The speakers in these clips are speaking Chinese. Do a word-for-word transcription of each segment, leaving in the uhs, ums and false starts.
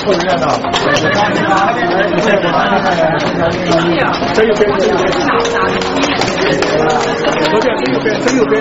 不能让到。这右边，这右边。左边，这右边，这右边。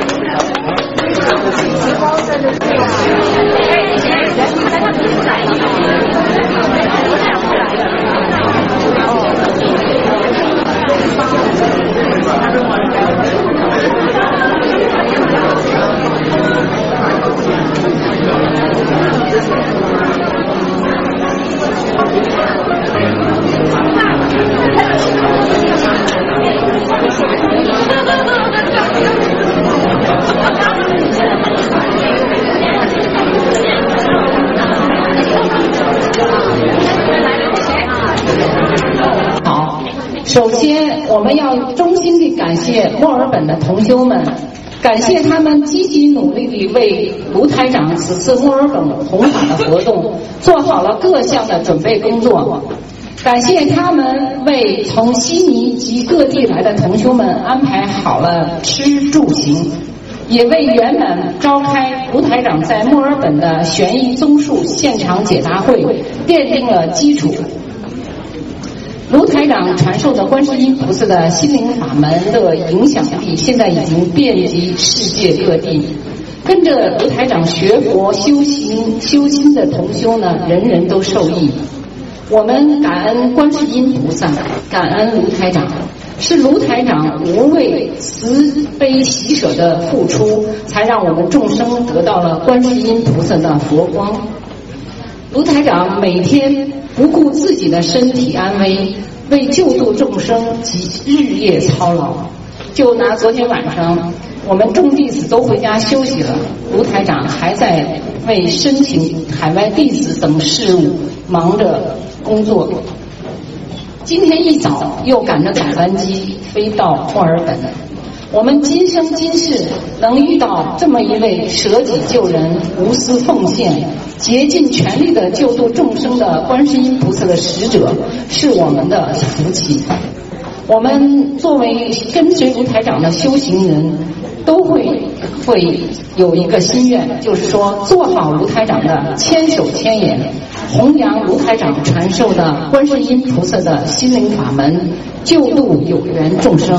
首先，我们要衷心地感谢墨尔本的同修们，感谢他们积极努力地为卢台长此次墨尔本弘法的活动做好了各项的准备工作，感谢他们为从悉尼及各地来的同修们安排好了吃住行，也为圆满召开卢台长在墨尔本的悬疑综述现场解答会奠定了基础。卢台长传授的观世音菩萨的心灵法门的影响力现在已经遍及世界各地，跟着卢台长学佛修行修心的同修呢，人人都受益。我们感恩观世音菩萨，感恩卢台长，是卢台长无畏慈悲喜舍的付出，才让我们众生得到了观世音菩萨的佛光。卢台长每天不顾自己的身体安危，为救度众生及日夜操劳。就拿昨天晚上我们众弟子都回家休息了，卢台长还在为申请海外弟子等事务忙着工作。今天一早又赶着早班机飞到墨尔本，我们今生今世能遇到这么一位舍己救人、无私奉献、竭尽全力的救度众生的观世音菩萨的使者，是我们的福气。我们作为跟随卢台长的修行人，都会会有一个心愿，就是说做好卢台长的千手千眼，弘扬卢台长传授的观世音菩萨的心灵法门，救度有缘众生。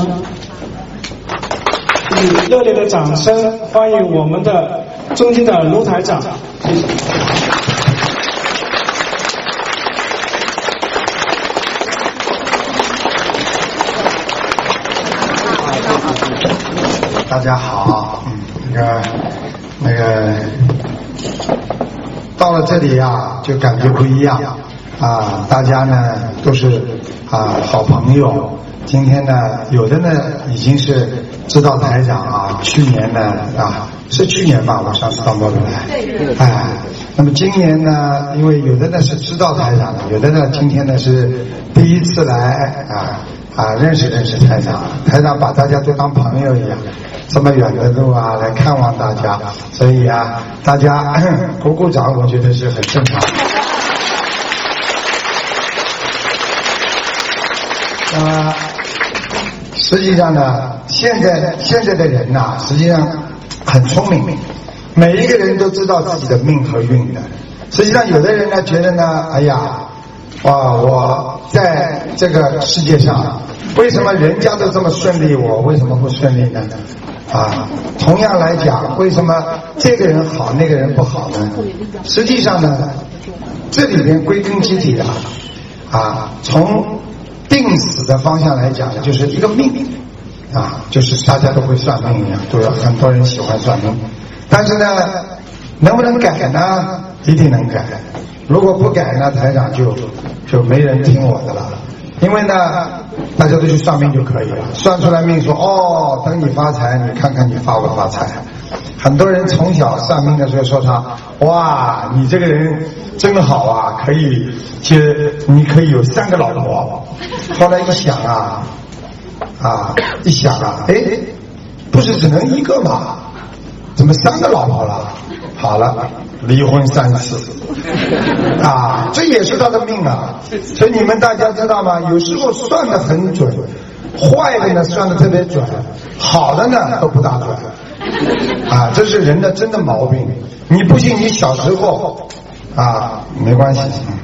以热烈的掌声欢迎我们的尊敬的卢台长，谢谢。 大家好，嗯，那个那个到了这里啊，就感觉不一样啊，大家呢都是啊好朋友。今天呢，有的呢已经是知道台长啊，去年呢啊是去年吧，我上次到墨尔本来，哎，那么今年呢，因为有的呢是知道台长的，有的呢今天呢是第一次来啊啊认识认识台长，台长把大家都当朋友一样，这么远的路啊来看望大家，所以啊大家鼓鼓掌，我觉得是很正常。那么实际上呢，现在现在的人呐、啊，实际上很聪明，每一个人都知道自己的命和运的。实际上，有的人呢觉得呢，哎呀，哇，我在这个世界上，为什么人家都这么顺利，我为什么不顺利呢？啊，同样来讲，为什么这个人好，那个人不好呢？实际上呢，这里边归根结底啊，啊，从定死的方向来讲呢，就是一个命啊，就是大家都会算命一样，都有很多人喜欢算命，但是呢，能不能改呢？一定能改。如果不改呢，台长就就没人听我的了。因为呢，大家都去算命就可以了，算出来命说哦，等你发财，你看看你发不发财。很多人从小算命的时候说他，哇，你这个人真好啊，可以接，你可以有三个老婆。后来一想啊，啊，一想啊，哎，不是只能一个吗？怎么三个老婆了？好了，离婚三次，啊，这也是他的命啊。所以你们大家知道吗？有时候算得很准，坏的呢算得特别准，好的呢都不大准。啊，这是人的真的毛病。你不信，你小时候啊，没关系。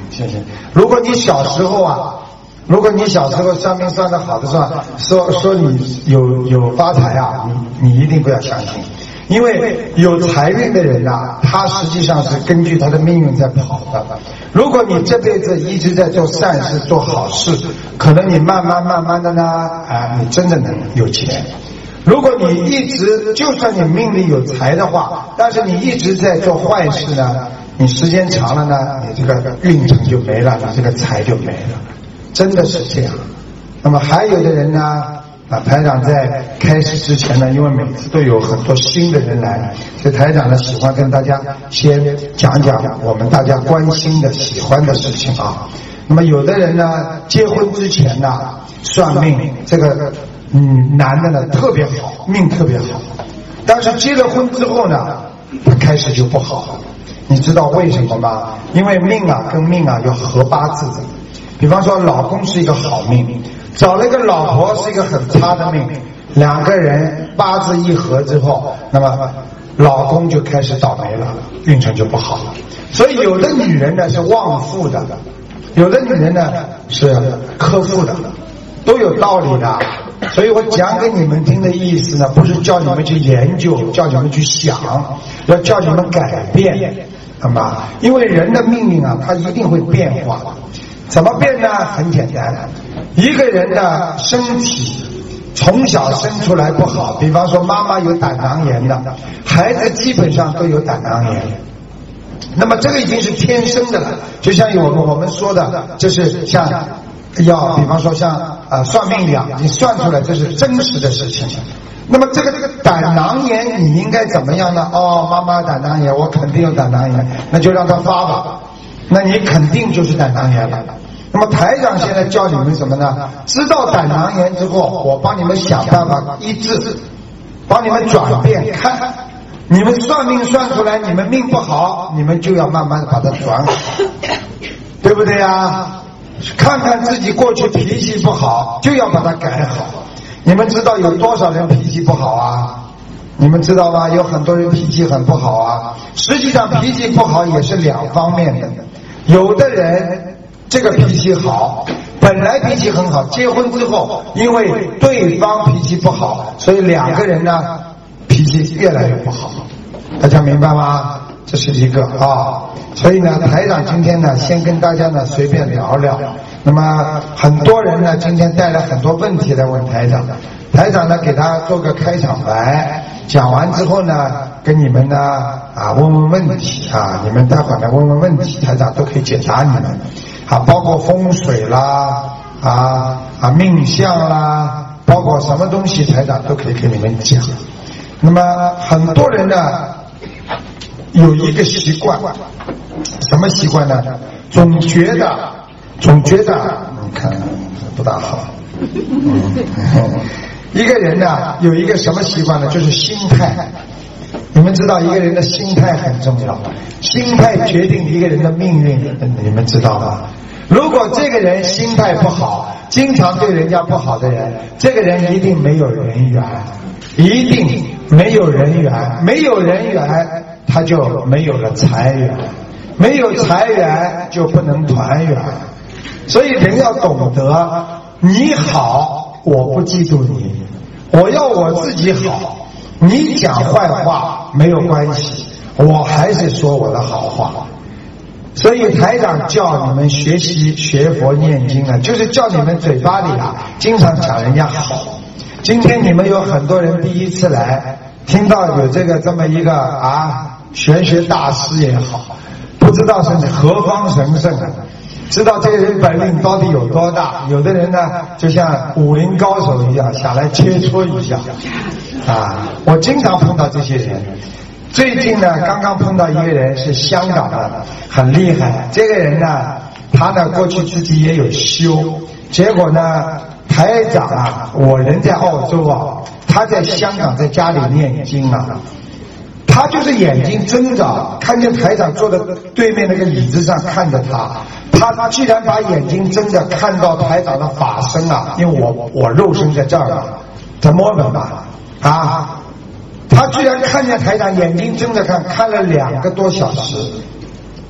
谢谢。如果你小时候啊，如果你小时候算命算得好的时候，说说你有有发财啊，你你一定不要相信，因为有财运的人啊，他实际上是根据他的命运在跑的。如果你这辈子一直在做善事、做好事，可能你慢慢慢慢的呢，啊，你真的能有钱。如果你一直，就算你命里有财的话，但是你一直在做坏事呢，你时间长了呢，你这个运程就没了，你这个财就没了，真的是这样。那么还有的人呢，啊，台长在开始之前呢，因为每次都有很多新的人来，所以台长呢喜欢跟大家先讲讲我们大家关心的、喜欢的事情啊。那么有的人呢，结婚之前呢算命，这个嗯男的呢特别好，命特别好，但是结了婚之后呢，他开始就不好了。你知道为什么吗？因为命啊跟命啊要合八字的。比方说老公是一个好命，找了一个老婆是一个很差的命，两个人八字一合之后，那么老公就开始倒霉了，运程就不好了。所以有的女人呢是旺夫的，有的女人呢是克夫的，都有道理的。所以我讲给你们听的意思呢，不是叫你们去研究，叫你们去想，要叫你们改变，好吗？因为人的命运啊，它一定会变化。怎么变呢？很简单，一个人的身体从小生出来不好，比方说妈妈有胆囊炎的，孩子基本上都有胆囊炎。那么这个已经是天生的了，就像我们我们说的，这是像要比方说像呃算命一样，你算出来这是真实的事情。那么这个这个胆囊炎你应该怎么样呢？哦，妈妈胆囊炎，我肯定有胆囊炎，那就让它发吧。那你肯定就是胆囊炎了。那么台长现在教你们什么呢？知道胆囊炎之后，我帮你们想办法医治，帮你们转变。看你们算命算出来你们命不好，你们就要慢慢的把它转好，对不对呀？看看自己过去脾气不好，就要把它改好。你们知道有多少人脾气不好啊？你们知道吗？有很多人脾气很不好啊。实际上脾气不好也是两方面的，有的人这个脾气好，本来脾气很好，结婚之后因为对方脾气不好，所以两个人呢脾气越来越不好。大家明白吗？这是一个啊。所以呢，台长今天呢先跟大家呢随便聊聊。那么很多人呢今天带来很多问题来问台长，台长呢给他做个开场白，讲完之后呢跟你们呢啊问问问题啊，你们待会儿呢问问问题，台长都可以解答你们啊，包括风水啦啊啊命相啦，包括什么东西台长都可以给你们讲。那么很多人呢有一个习惯，什么习惯呢？总觉得总觉得你看不大好。嗯，一个人呢有一个什么习惯呢？就是心态。你们知道一个人的心态很重要，心态决定一个人的命运，你们知道吗？如果这个人心态不好，经常对人家不好的人，这个人一定没有人缘，一定没有人缘，没有人缘他就没有了财源，没有财源就不能团圆。所以人要懂得，你好我不嫉妒你，我要我自己好，你讲坏话没有关系，我还是说我的好话。所以台长叫你们学习学佛念经啊，就是叫你们嘴巴里啊经常讲人家好。今天你们有很多人第一次来，听到有这个这么一个啊玄学大师也好，不知道是何方神圣啊，知道这个人本领到底有多大。有的人呢就像武林高手一样，想来切磋一下啊。我经常碰到这些人。最近呢刚刚碰到一个人是香港的，很厉害。这个人呢他呢过去自己也有修，结果呢台长啊，我人在澳洲啊，他在香港在家里念经啊，他就是眼睛睁着看见台长坐在对面那个椅子上看着他，他居然把眼睛睁着看到台长的法身啊，因为我我肉身在这儿嘛，在墨尔本嘛啊，他居然看见台长眼睛睁着看，看了两个多小时。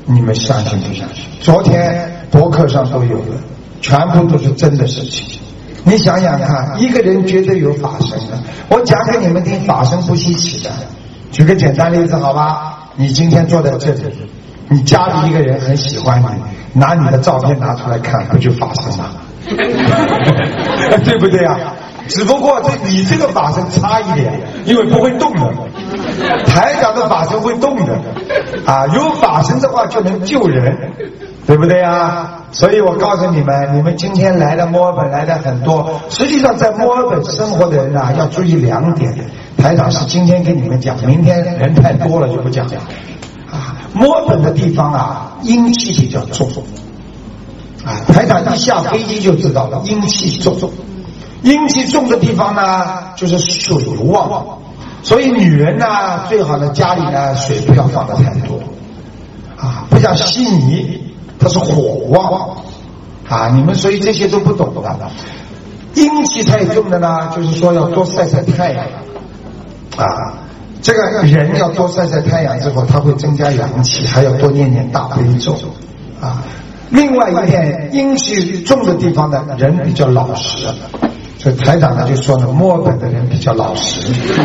你们相信不相信？昨天博客上都有了，全部都是真的事情。你想想看，一个人绝对有法身的。我讲给你们听，法身不稀奇的。举个简单例子好吧，你今天坐在这里，你家里一个人很喜欢你，拿你的照片拿出来看，不就法身吗？对不对啊？只不过这你这个法身差一点，因为不会动的。台长的法身会动的啊，有法身的话就能救人，对不对啊？所以我告诉你们，你们今天来的墨尔本来的很多，实际上在墨尔本生活的人啊，要注意两点。台长是今天跟你们讲，明天人太多了就不讲了啊。墨尔本的地方啊，阴气比较重啊，台长一下飞机就知道了，阴气重。阴气重的地方呢，就是水旺，所以女人呢，最好的家里呢，水不要放的太多啊，不像悉尼，它是火旺啊，你们所以这些都不懂的。阴气太重的呢，就是说要多晒晒太阳啊，这个人要多晒晒太阳之后，它会增加阳气，还要多念念大悲咒啊。另外一片阴气重的地方呢，人比较老实。所以台长呢就说呢，墨尔本的人比较老实，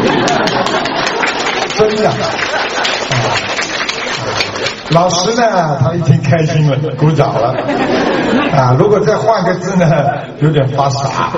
真的啊，老实呢，他一听开心了，鼓掌了啊。如果再换个字呢，有点发傻。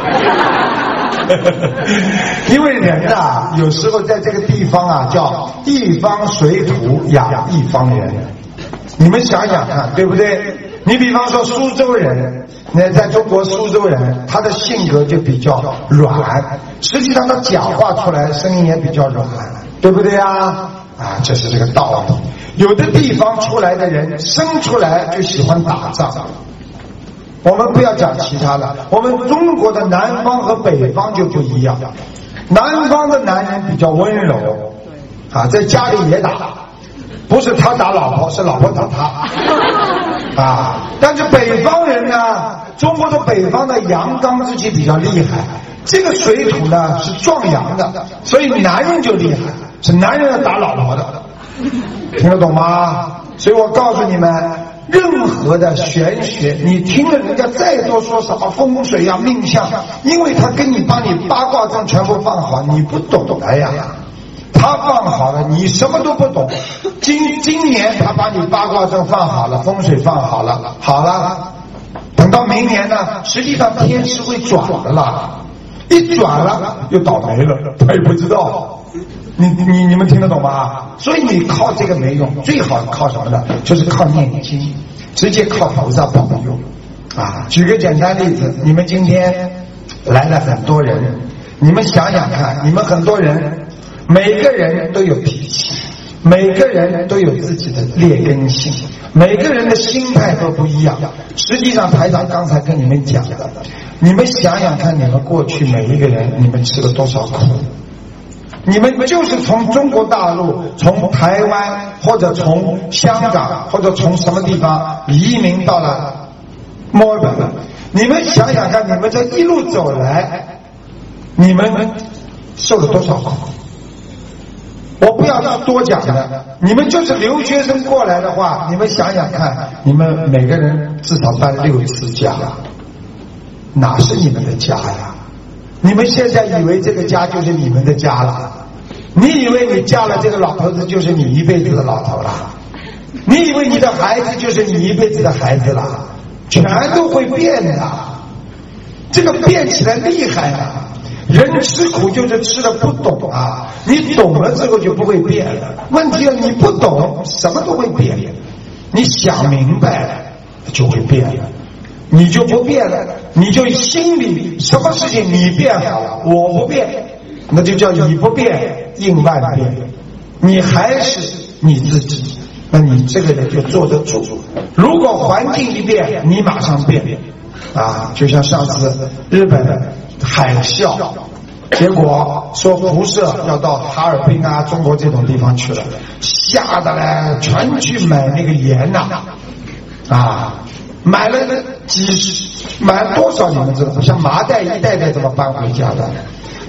因为人啊，有时候在这个地方啊，叫一方水土养一方人。你们想想看，对不对？你比方说苏州人，那在中国苏州人，他的性格就比较软，实际上他讲话出来声音也比较软，对不对啊？啊，这是这个道理。有的地方出来的人生出来就喜欢打仗，我们不要讲其他的，我们中国的南方和北方就不一样，南方的男人比较温柔啊，在家里也打，不是他打老婆，是老婆打他啊。但是北方人呢，中国的北方的阳刚之气比较厉害，这个水土呢是壮阳的，所以男人就厉害，是男人要打老婆的，听得懂吗？所以我告诉你们，任何的玄学，你听了人家再多说什么风水啊、命相，因为他跟你把你八卦阵全部放好，你不懂的呀。他放好了，你什么都不懂。今今年他把你八卦阵放好了，风水放好了，好了，等到明年呢，实际上天是会转的啦，一转了又倒霉了，他也不知道。你你你们听得懂吗？所以你靠这个没用，最好靠什么呢？就是靠念经，直接靠菩萨保佑啊！举个简单例子，你们今天来了很多人，你们想想看，你们很多人。每个人都有脾气，每个人都有自己的劣根性，每个人的心态都不一样。实际上台长刚才跟你们讲的，你们想想看，你们过去每一个人你们吃了多少苦，你们就是从中国大陆，从台湾或者从香港或者从什么地方移民到了墨尔本，你们想想看，你们这一路走来，你们受了多少苦。我不要多讲的，你们就是留学生过来的话，你们想想看，你们每个人至少搬六次家，哪是你们的家呀？你们现在以为这个家就是你们的家了？你以为你嫁了这个老头子就是你一辈子的老头了？你以为你的孩子就是你一辈子的孩子了？全都会变的，这个变起来厉害啊！人吃苦就是吃的不懂啊，你懂了之后就不会变了。问题了，你不懂，什么都会变。你想明白了就会变了，你就不变了，你就心里什么事情你变好了，我不变，那就叫你不变应万变。你还是你自己，那你这个人就坐得住。如果环境一变，你马上变啊！就像上次日本的海啸，结果说辐射要到哈尔滨啊、中国这种地方去了，吓得嘞全去买那个盐呐、啊，啊，买了几十，买了多少你们知道吗？像麻袋一袋袋这么搬回家的，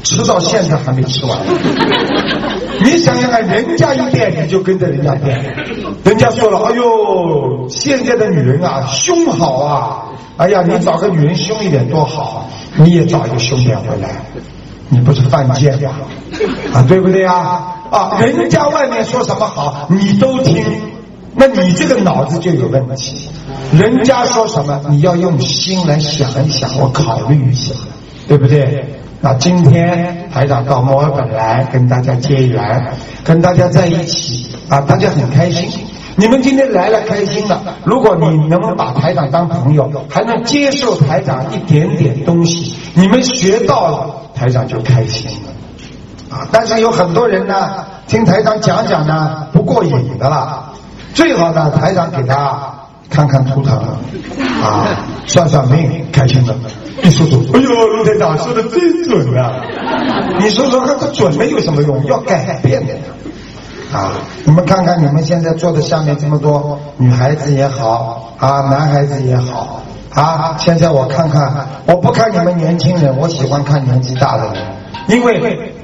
吃到现在还没吃完。你想想看，人家一变你就跟着人家变，人家说了，哎呦，现在的女人啊凶好啊，哎呀，你找个女人凶一点多好，你也找一个凶点回来，你不是犯贱吗？啊，对不对啊？啊，人家外面说什么好你都听，那你这个脑子就有问题。人家说什么你要用心来想一想，我考虑一下，对不对？那今天台长到墨尔本来跟大家结缘，跟大家在一起啊，大家很开心。你们今天来了开心了，如果你能不能把台长当朋友，还能接受台长一点点东西，你们学到了台长就开心了啊。但是有很多人呢听台长讲讲呢不过瘾的啦，最好呢台长给他看看图腾啊，算算命，开心了。一说准，哎呦，卢台长说的真准啊！你说说看，这准了有什么用？要改变的啊！你们看看，你们现在坐的下面这么多女孩子也好啊，男孩子也好啊，现在我看看，我不看你们年轻人，我喜欢看年纪大的人，因为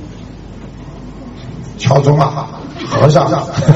乔宗啊。和尚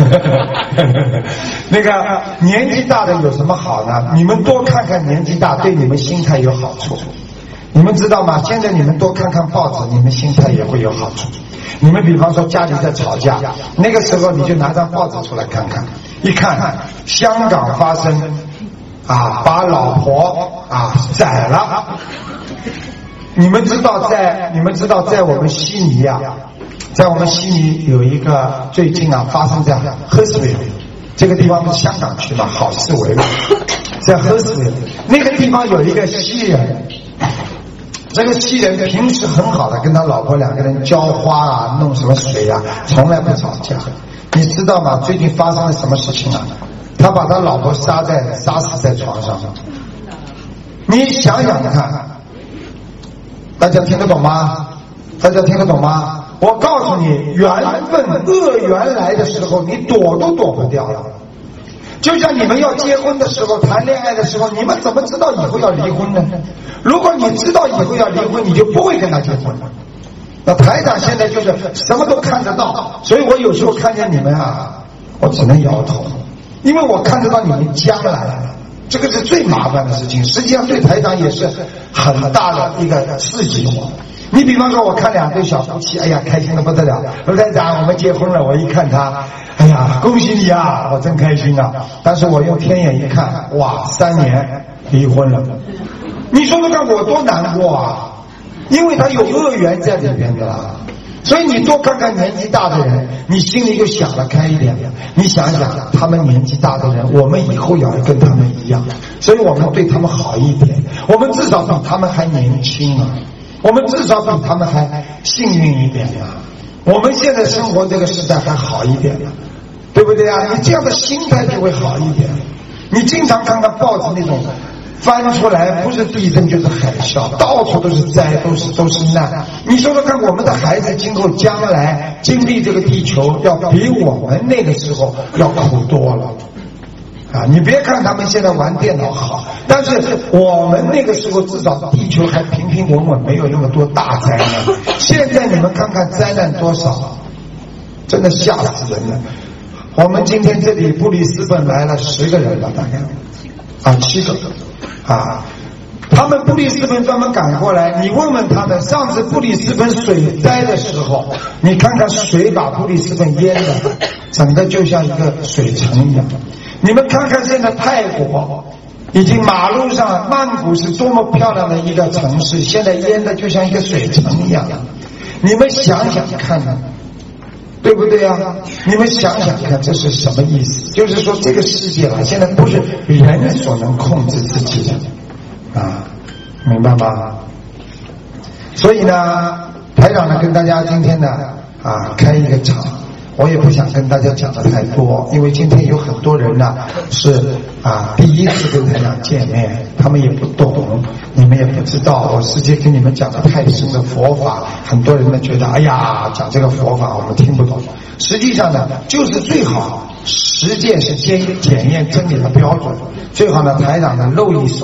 那个年纪大的有什么好呢？你们多看看年纪大，对你们心态有好处。你们知道吗？现在你们多看看报纸，你们心态也会有好处。你们比方说家里在吵架，那个时候你就拿张报纸出来看看，一看香港发生啊，把老婆啊宰了。你们知道在你们知道在我们悉尼啊，在我们悉尼有一个最近啊发生在赫斯维尔这个地方是香港区嘛，好思维在赫斯维尔那个地方有一个西人，这个西人平时很好的跟他老婆两个人浇花啊，弄什么水啊，从来不吵架。你知道吗？最近发生了什么事情啊？他把他老婆杀在杀死在床上。你想想看，大家听得懂吗？大家听得懂吗？我告诉你，缘分恶缘来的时候，你躲都躲不掉了。就像你们要结婚的时候，谈恋爱的时候，你们怎么知道以后要离婚呢？如果你知道以后要离婚，你就不会跟他结婚了。那台长现在就是什么都看得到，所以我有时候看见你们啊，我只能摇头，因为我看得到你们将来，这个是最麻烦的事情，实际上对台长也是很大的一个刺激我。你比方说我看两对小夫妻，哎呀开心的不得了，卢台长我们结婚了，我一看他，哎呀恭喜你啊，我真开心啊。但是我用天眼一看，哇三年离婚了，你说说看我多难过啊，因为他有恶缘在里边的啦。所以你多看看年纪大的人，你心里就想得开一点。你想想他们年纪大的人，我们以后要跟他们一样，所以我们对他们好一点，我们至少比他们还年轻啊，我们至少比他们还幸运一点啊，我们现在生活这个时代还好一点啊，对不对啊？你这样的心态就会好一点。你经常看看报纸那种翻出来不是地震就是海啸，到处都是灾，都是都是难。你说说看，我们的孩子今后将来经历这个地球，要比我们那个时候要苦多了啊！你别看他们现在玩电脑好，但是我们那个时候至少地球还平平稳稳，没有那么多大灾难。现在你们看看灾难多少，真的吓死人了。我们今天这里布里斯本来了十个人了，大概啊七个啊，他们布里斯本专门赶过来，你问问他们，上次布里斯本水灾的时候，你看看水把布里斯本淹的，整个就像一个水城一样。你们看看现在泰国，已经马路上曼谷是多么漂亮的一个城市，现在淹的就像一个水城一样。你们想想看呢，对不对啊？你们想想看，这是什么意思？就是说这个世界啊，现在不是人所能控制自己的啊，明白吗？所以呢，台长呢跟大家今天呢啊开一个场，我也不想跟大家讲的太多，因为今天有很多人呢是啊第一次跟台长见面，他们也不懂，你们也不知道，我直接跟你们讲的太深的佛法，很多人呢觉得哎呀讲这个佛法我们听不懂。实际上呢，就是最好实践是检检验真理的标准，最好呢台长呢露一手，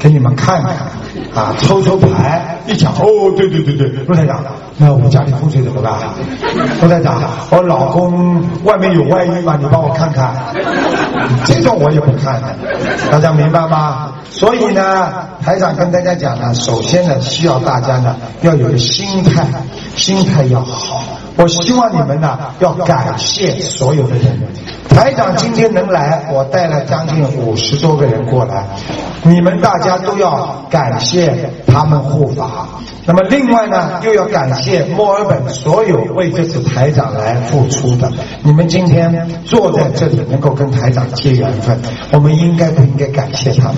给你们看看啊，抽抽牌，一讲哦，对对对对，陆台长，那我家里风水怎么办？陆台长，我老公外面有外遇吗？你帮我看看。这种我也不看的，大家明白吗？所以呢，台长跟大家讲呢，首先呢，需要大家呢要有个心态，心态要好。我希望你们呢要感谢所有的人。台长今天能来，我带了将近五十多个人过来，你们大家都要感谢他们护法。那么另外呢，又要感谢墨尔本所有为这次台长来付出的。你们今天坐在这里，能够跟台长结缘分，我们应该不应该感谢他们？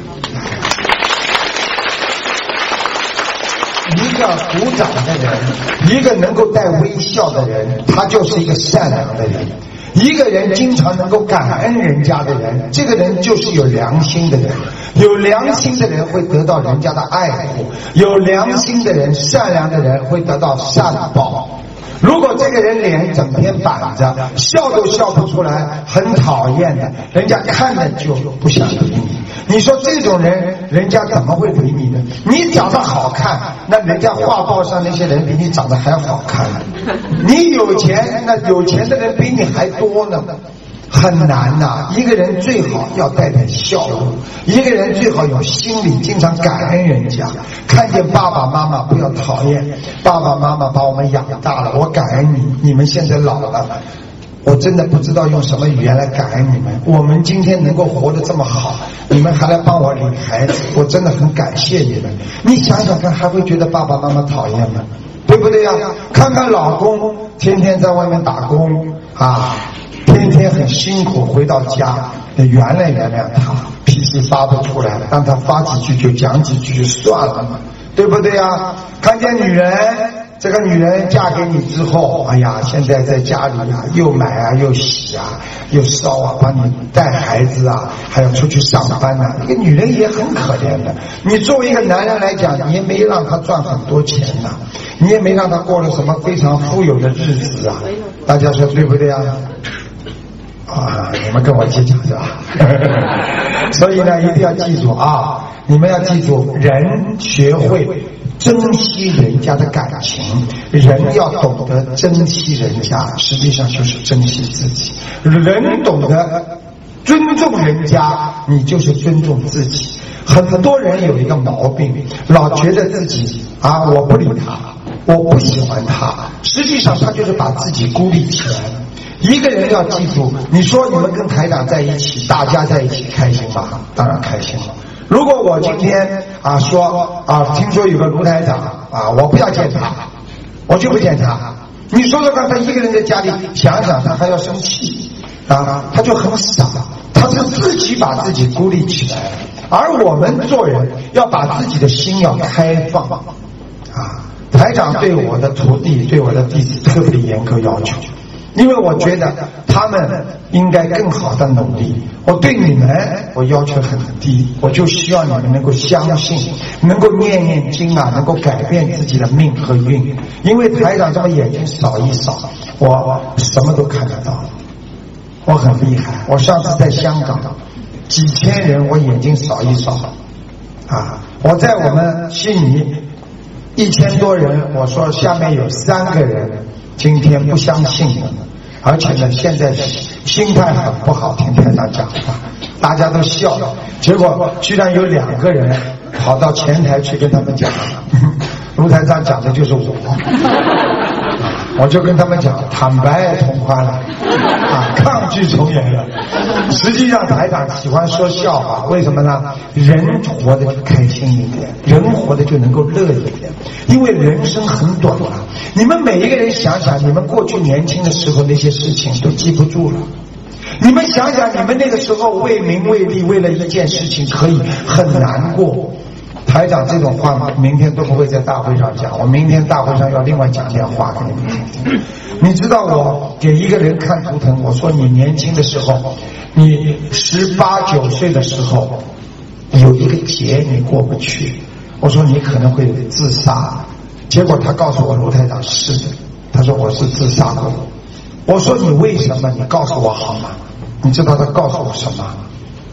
一个鼓掌的人，一个能够带微笑的人，他就是一个善良的人。一个人经常能够感恩人家的人，这个人就是有良心的人。有良心的人会得到人家的爱护，有良心的人，善良的人会得到善报。如果这个人脸整天板着，笑都笑不出来，很讨厌的，人家看着就不想理你。你说这种人，人家怎么会理你呢？你长得好看，那人家画报上那些人比你长得还好看。你有钱，那有钱的人比你还多呢。很难呐、啊，一个人最好要带点笑容，一个人最好有心里经常感恩人家。看见爸爸妈妈不要讨厌，爸爸妈妈把我们养大了，我感恩你，你们现在老了，我真的不知道用什么语言来感恩你们。我们今天能够活得这么好，你们还来帮我理孩子，我真的很感谢你们。你想想看，还会觉得爸爸妈妈讨厌吗？对不对呀？看看老公天天在外面打工啊，天天很辛苦，回到家原谅原谅他，脾气发不出来，让他发几句就讲几句就算了嘛，对不对呀？看见女人，这个女人嫁给你之后，哎呀，现在在家里啊，又买啊，又洗啊，又烧啊，帮你带孩子啊，还要出去上班啊，一个女人也很可怜的。你作为一个男人来讲，你也没让她赚很多钱呐、啊，你也没让她过了什么非常富有的日子啊，大家说对不对啊？啊，你们跟我计较是吧？所以呢，一定要记住啊！你们要记住，人学会珍惜人家的感情，人要懂得珍惜人家，实际上就是珍惜自己。人懂得尊重人家，你就是尊重自己。很多人有一个毛病，老觉得自己啊，我不理他，我不喜欢他，实际上他就是把自己孤立起来了。一个人要记住，你说你们跟台长在一起，大家在一起开心吗？当然开心了。如果我今天啊说啊，听说有个卢台长啊，我不要见他，我就不见他。你说说看，他一个人在家里想想，他还要生气啊，他就很傻，他是自己把自己孤立起来了。而我们做人要把自己的心要开放啊。台长对我的徒弟、对我的弟子特别严格要求。因为我觉得他们应该更好的努力，我对你们我要求很低，我就希望你们能够相信，能够念念经啊，能够改变自己的命和运。因为台长这么眼睛扫一扫，我什么都看得到，我很厉害。我上次在香港几千人，我眼睛扫一扫啊，我在我们悉尼一千多人，我说下面有三个人今天不相信了，而且呢，现在心态很不好，听台长讲话，大家都笑了。结果居然有两个人跑到前台去跟他们讲，卢台长讲的就是我，我就跟他们讲，坦白从宽了，啊，抗拒从严了。实际上台长喜欢说笑话，为什么呢？人活得就开心一点，人活得就能够乐一点，因为人生很短啊。你们每一个人想想，你们过去年轻的时候那些事情都记不住了。你们想想，你们那个时候为名为利，为了一件事情可以很难过。台长这种话明天都不会在大会上讲，我明天大会上要另外讲点话给你们听。你知道我给一个人看图腾，我说你年轻的时候，你十八九岁的时候有一个劫你过不去，我说你可能会自杀。结果他告诉我，卢台长是的，他说我是自杀过。我说你为什么？你告诉我好吗？你知道他告诉我什么？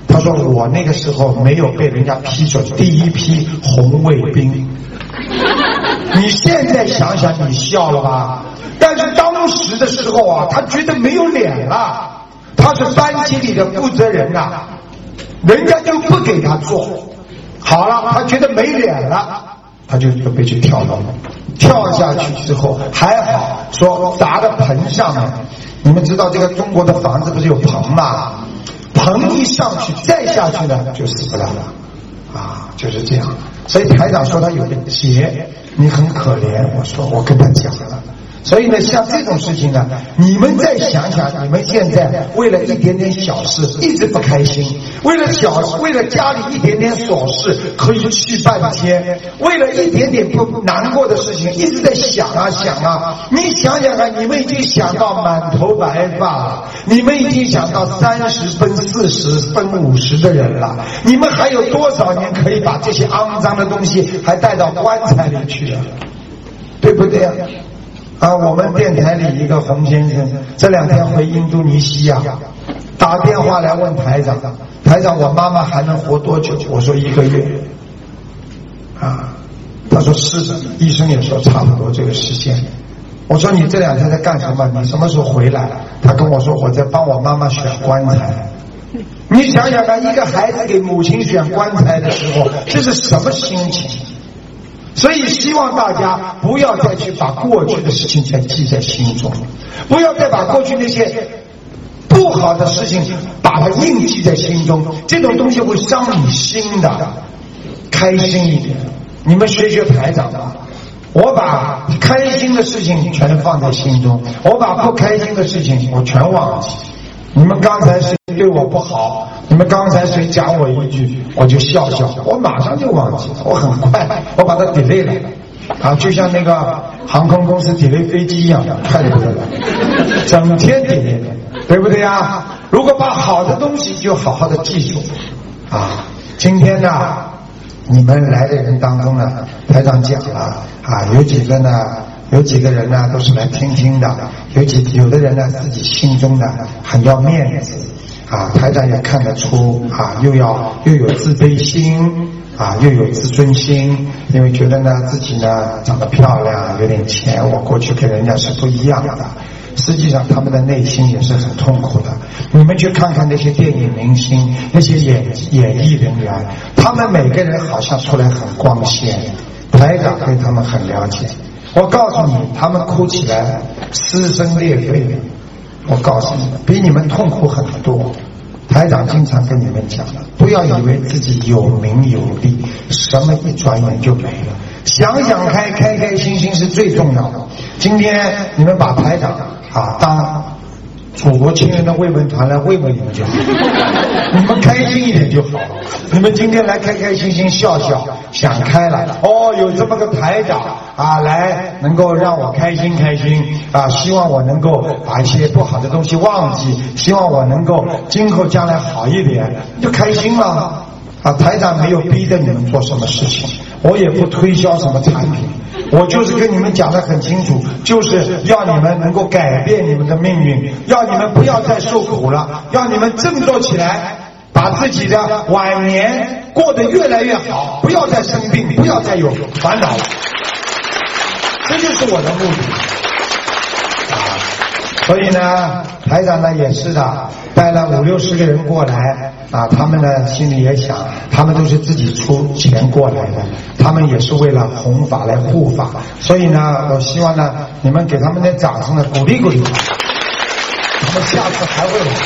他说我那个时候没有被人家批准第一批红卫兵。你现在想想你笑了吧？但是当时的时候啊，他觉得没有脸了。他是班级里的负责人呐、啊，人家就不给他做。好了，他觉得没脸了，他就准备去跳楼。跳下去之后还好，说砸到棚上面。你们知道这个中国的房子不是有棚吗？棚一上去再下去呢就死不了了啊，就是这样。所以台长说他有个劫，你很可怜。我说我跟他讲了。所以呢，像这种事情呢，你们再想想，你们现在为了一点点小事一直不开心，为了小为了家里一点点琐事可以气半天，为了一点点不难过的事情一直在想啊想啊。你想想看，你们已经想到满头白发了，你们已经想到三十分、四十分、五十的人了，你们还有多少年可以把这些肮脏的东西还带到棺材里去啊？对不对啊？啊，我们电台里一个洪先生这两天回印度尼西亚，打电话来问台长，台长我妈妈还能活多久？我说一个月。啊，他说是的，医生也说差不多这个时间。我说你这两天在干什么？你什么时候回来？他跟我说我在帮我妈妈选棺材。你想想看，一个孩子给母亲选棺材的时候，这是什么心情？所以希望大家不要再去把过去的事情再记在心中，不要再把过去那些不好的事情把它印记在心中，这种东西会伤你心的。开心一点，你们学学台长吧。我把开心的事情全放在心中，我把不开心的事情我全忘记。你们刚才谁对我不好，你们刚才谁讲我一句，我就笑笑，我马上就忘记了，我很快我把它 delay 了啊，就像那个航空公司 delay 飞机一样，快得不得了，整天 delay， 对不对啊？如果把好的东西就好好的记住啊。今天呢，你们来的人当中呢，台长讲了啊，有几个呢？有几个人呢都是来听听的，有几有的人呢自己心中呢很要面子啊，台长也看得出啊，又要又有自卑心啊，又有自尊心，因为觉得呢自己呢长得漂亮，有点钱，我过去跟人家是不一样的。实际上他们的内心也是很痛苦的。你们去看看那些电影明星，那些演演艺人员，他们每个人好像出来很光鲜，台长对他们很了解。我告诉你，他们哭起来撕声裂肺，我告诉你，比你们痛苦很多。台长经常跟你们讲了，不要以为自己有名有利，什么一转眼就没了。想想开，开开心心是最重要的。今天你们把台长啊当祖国亲人的慰问团来慰问你们就好，你们开心一点就好。你们今天来开开心心笑笑，想开了哦，有这么个台长啊，来能够让我开心开心啊，希望我能够把一些不好的东西忘记，希望我能够今后将来好一点，就开心了啊。台长没有逼着你们做什么事情，我也不推销什么产品，我就是跟你们讲得很清楚，就是要你们能够改变你们的命运，要你们不要再受苦了，要你们振作起来，把自己的晚年过得越来越好，不要再生病，不要再有烦恼了。这就是我的目的啊！所以呢，台长呢也是的，带了五六十个人过来啊，他们呢心里也想，他们都是自己出钱过来的，他们也是为了弘法来护法，所以呢，我希望呢你们给他们点掌声呢，鼓励鼓励他，他们下次还会来。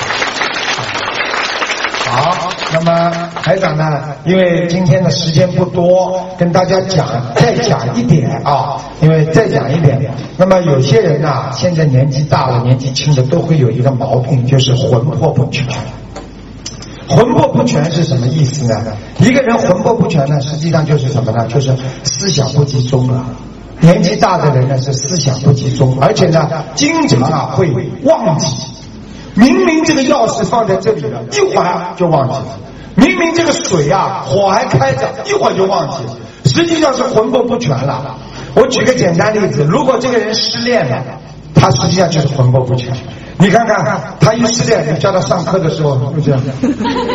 好，那么台长呢，因为今天的时间不多，跟大家讲再讲一点啊，因为再讲一点。那么有些人啊，现在年纪大了，年纪轻的都会有一个毛病，就是魂魄不全。魂魄不全是什么意思呢？一个人魂魄不全呢，实际上就是什么呢？就是思想不集中了。年纪大的人呢是思想不集中，而且呢经常啊会忘记。明明这个钥匙放在这里了，一会儿就忘记了。明明这个水啊火还开着，一会儿就忘记了。实际上是魂魄不全了。我举个简单例子，如果这个人失恋了，他实际上就是魂魄不全。你看看他一失恋，你叫他上课的时候就这样，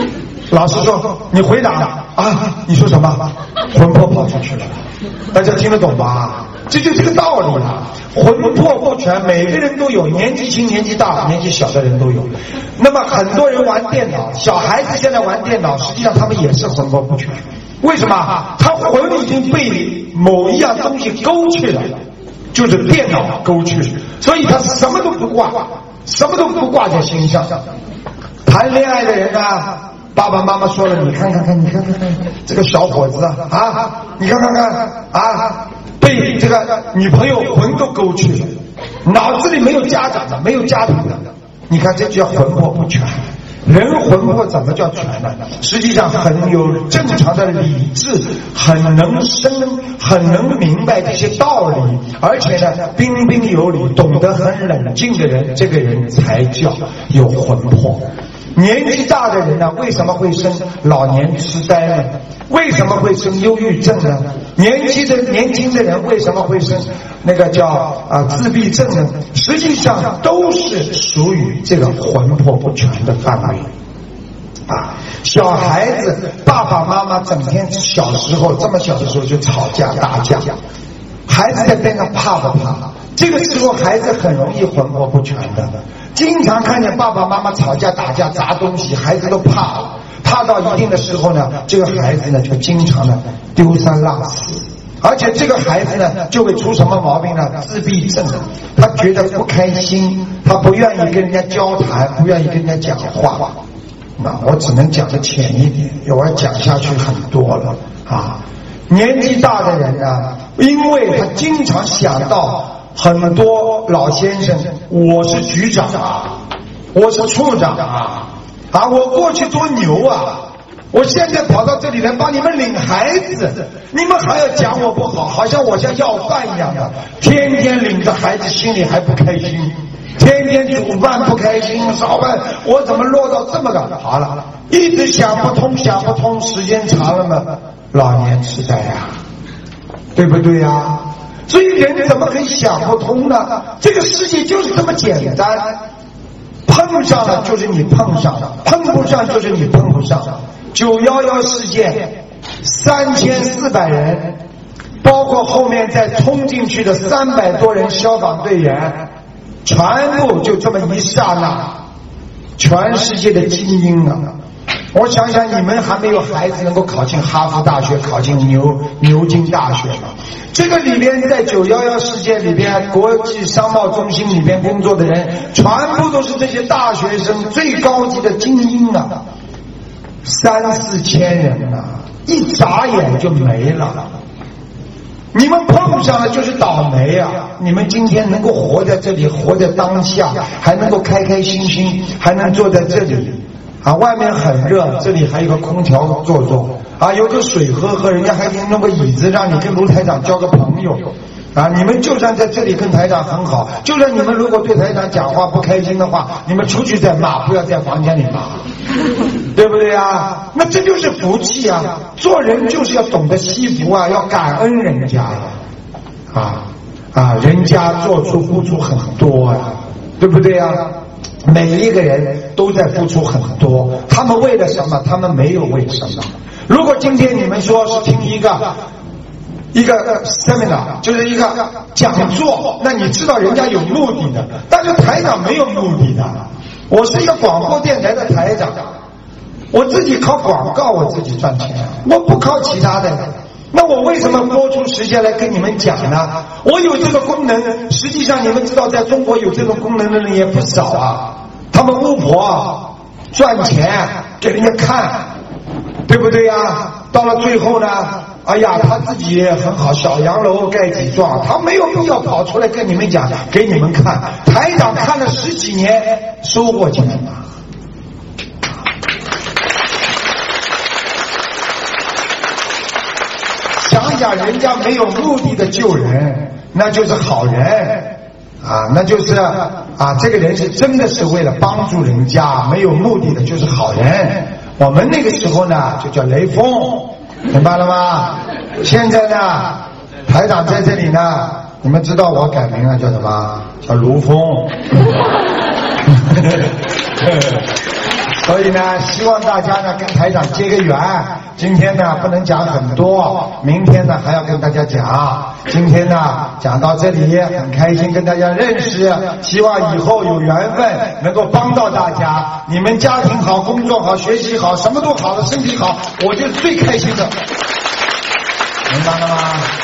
老师说你回答啊，你说什么？魂魄跑出去了，大家听得懂吧？这就是个道理了。魂魄不全，每个人都有，年纪轻、年纪大、年纪小的人都有。那么很多人玩电脑，小孩子现在玩电脑，实际上他们也是魂魄不全。为什么？他魂已经被某一样东西勾去了，就是电脑勾去，所以他什么都不挂，什么都不挂在心上。谈恋爱的人啊，爸爸妈妈说了，你看看看，你看看看，这个小伙子啊，啊，你看看看啊，被这个女朋友魂都勾去了，脑子里没有家长的，没有家庭的，你看这叫魂魄不全。人魂魄怎么叫全呢？实际上很有正常的理智，很能生，很能明白这些道理，而且呢彬彬有礼，懂得很冷静的人，这个人才叫有魂魄。年纪大的人呢，为什么会生老年痴呆呢？为什么会生忧郁症呢？年轻的年轻的人为什么会生那个叫啊自闭症呢？实际上都是属于这个魂魄不全的范围。啊，小孩子爸爸妈妈整天小时候这么小的时候就吵架打架，孩子在边上怕不怕？这个时候孩子很容易魂魄不全的，经常看见爸爸妈妈吵架打架砸东西，孩子都怕了，怕到一定的时候呢，这个孩子呢就经常的丢三落四，而且这个孩子呢就会出什么毛病呢？自闭症，他觉得不开心，他不愿意跟人家交谈，不愿意跟人家讲话。那我只能讲的浅一点，我要讲下去很多了啊。年纪大的人呢，因为他经常想到很多老先生，我是局长啊，我是处长啊，啊，我过去多牛啊，我现在跑到这里来帮你们领孩子，你们还要讲我不好，好像我像要饭一样的，天天领着孩子，心里还不开心，天天煮饭不开心，烧饭，我怎么落到这么个？好了，一直想不通，想不通，时间长了嘛，老年痴呆呀，对不对呀？所以人怎么可以想不通呢？这个世界就是这么简单，碰上了就是你碰上了，碰不上就是你碰不上。九一一事件，三千四百人，包括后面再冲进去的三百多人消防队员，全部就这么一刹那，全世界的精英啊！我想想，你们还没有孩子能够考进哈佛大学，考进牛牛津大学吗？这个里边，在九一一事件里边，国际商贸中心里边工作的人，全部都是这些大学生，最高级的精英啊，三四千人啊，一眨眼就没了。你们碰上了就是倒霉啊！你们今天能够活在这里，活在当下，还能够开开心心，还能坐在这里啊！外面很热，这里还有个空调坐坐啊，有个水喝喝，人家还给你弄个椅子，让你跟卢台长交个朋友啊！你们就算在这里跟台长很好，就算你们如果对台长讲话不开心的话，你们出去再骂，不要在房间里骂，对不对啊？那这就是福气啊！做人就是要懂得惜福啊，要感恩人家呀，啊啊，人家做出付出很多啊，对不对啊？每一个人都在付出很多，他们为了什么？他们没有为什么。如果今天你们说是听一个一个 seminar， 就是一个讲座，那你知道人家有目的的，但是台长没有目的的。我是一个广播电台的台长，我自己靠广告我自己赚钱，我不靠其他的。那我为什么播出时间来跟你们讲呢？我有这个功能，实际上你们知道在中国有这种功能的人也不少啊。他们巫婆赚钱给人家看，对不对呀？到了最后呢，哎呀，他自己也很好，小洋楼盖几幢，他没有必要跑出来跟你们讲，给你们看。台长看了十几年，收获钱了。想想人家没有目的的救人，那就是好人啊，那就是啊，这个人是真的是为了帮助人家，没有目的的就是好人。我们那个时候呢，就叫雷锋，明白了吗？现在呢，台长在这里呢，你们知道我改名了，叫什么？叫卢峰。 所以呢，希望大家呢跟台长结个缘。今天呢不能讲很多，明天呢还要跟大家讲。今天呢讲到这里，很开心跟大家认识，希望以后有缘分能够帮到大家。你们家庭好，工作好，学习好，什么都好了，身体好，我就是最开心的。明白了吗？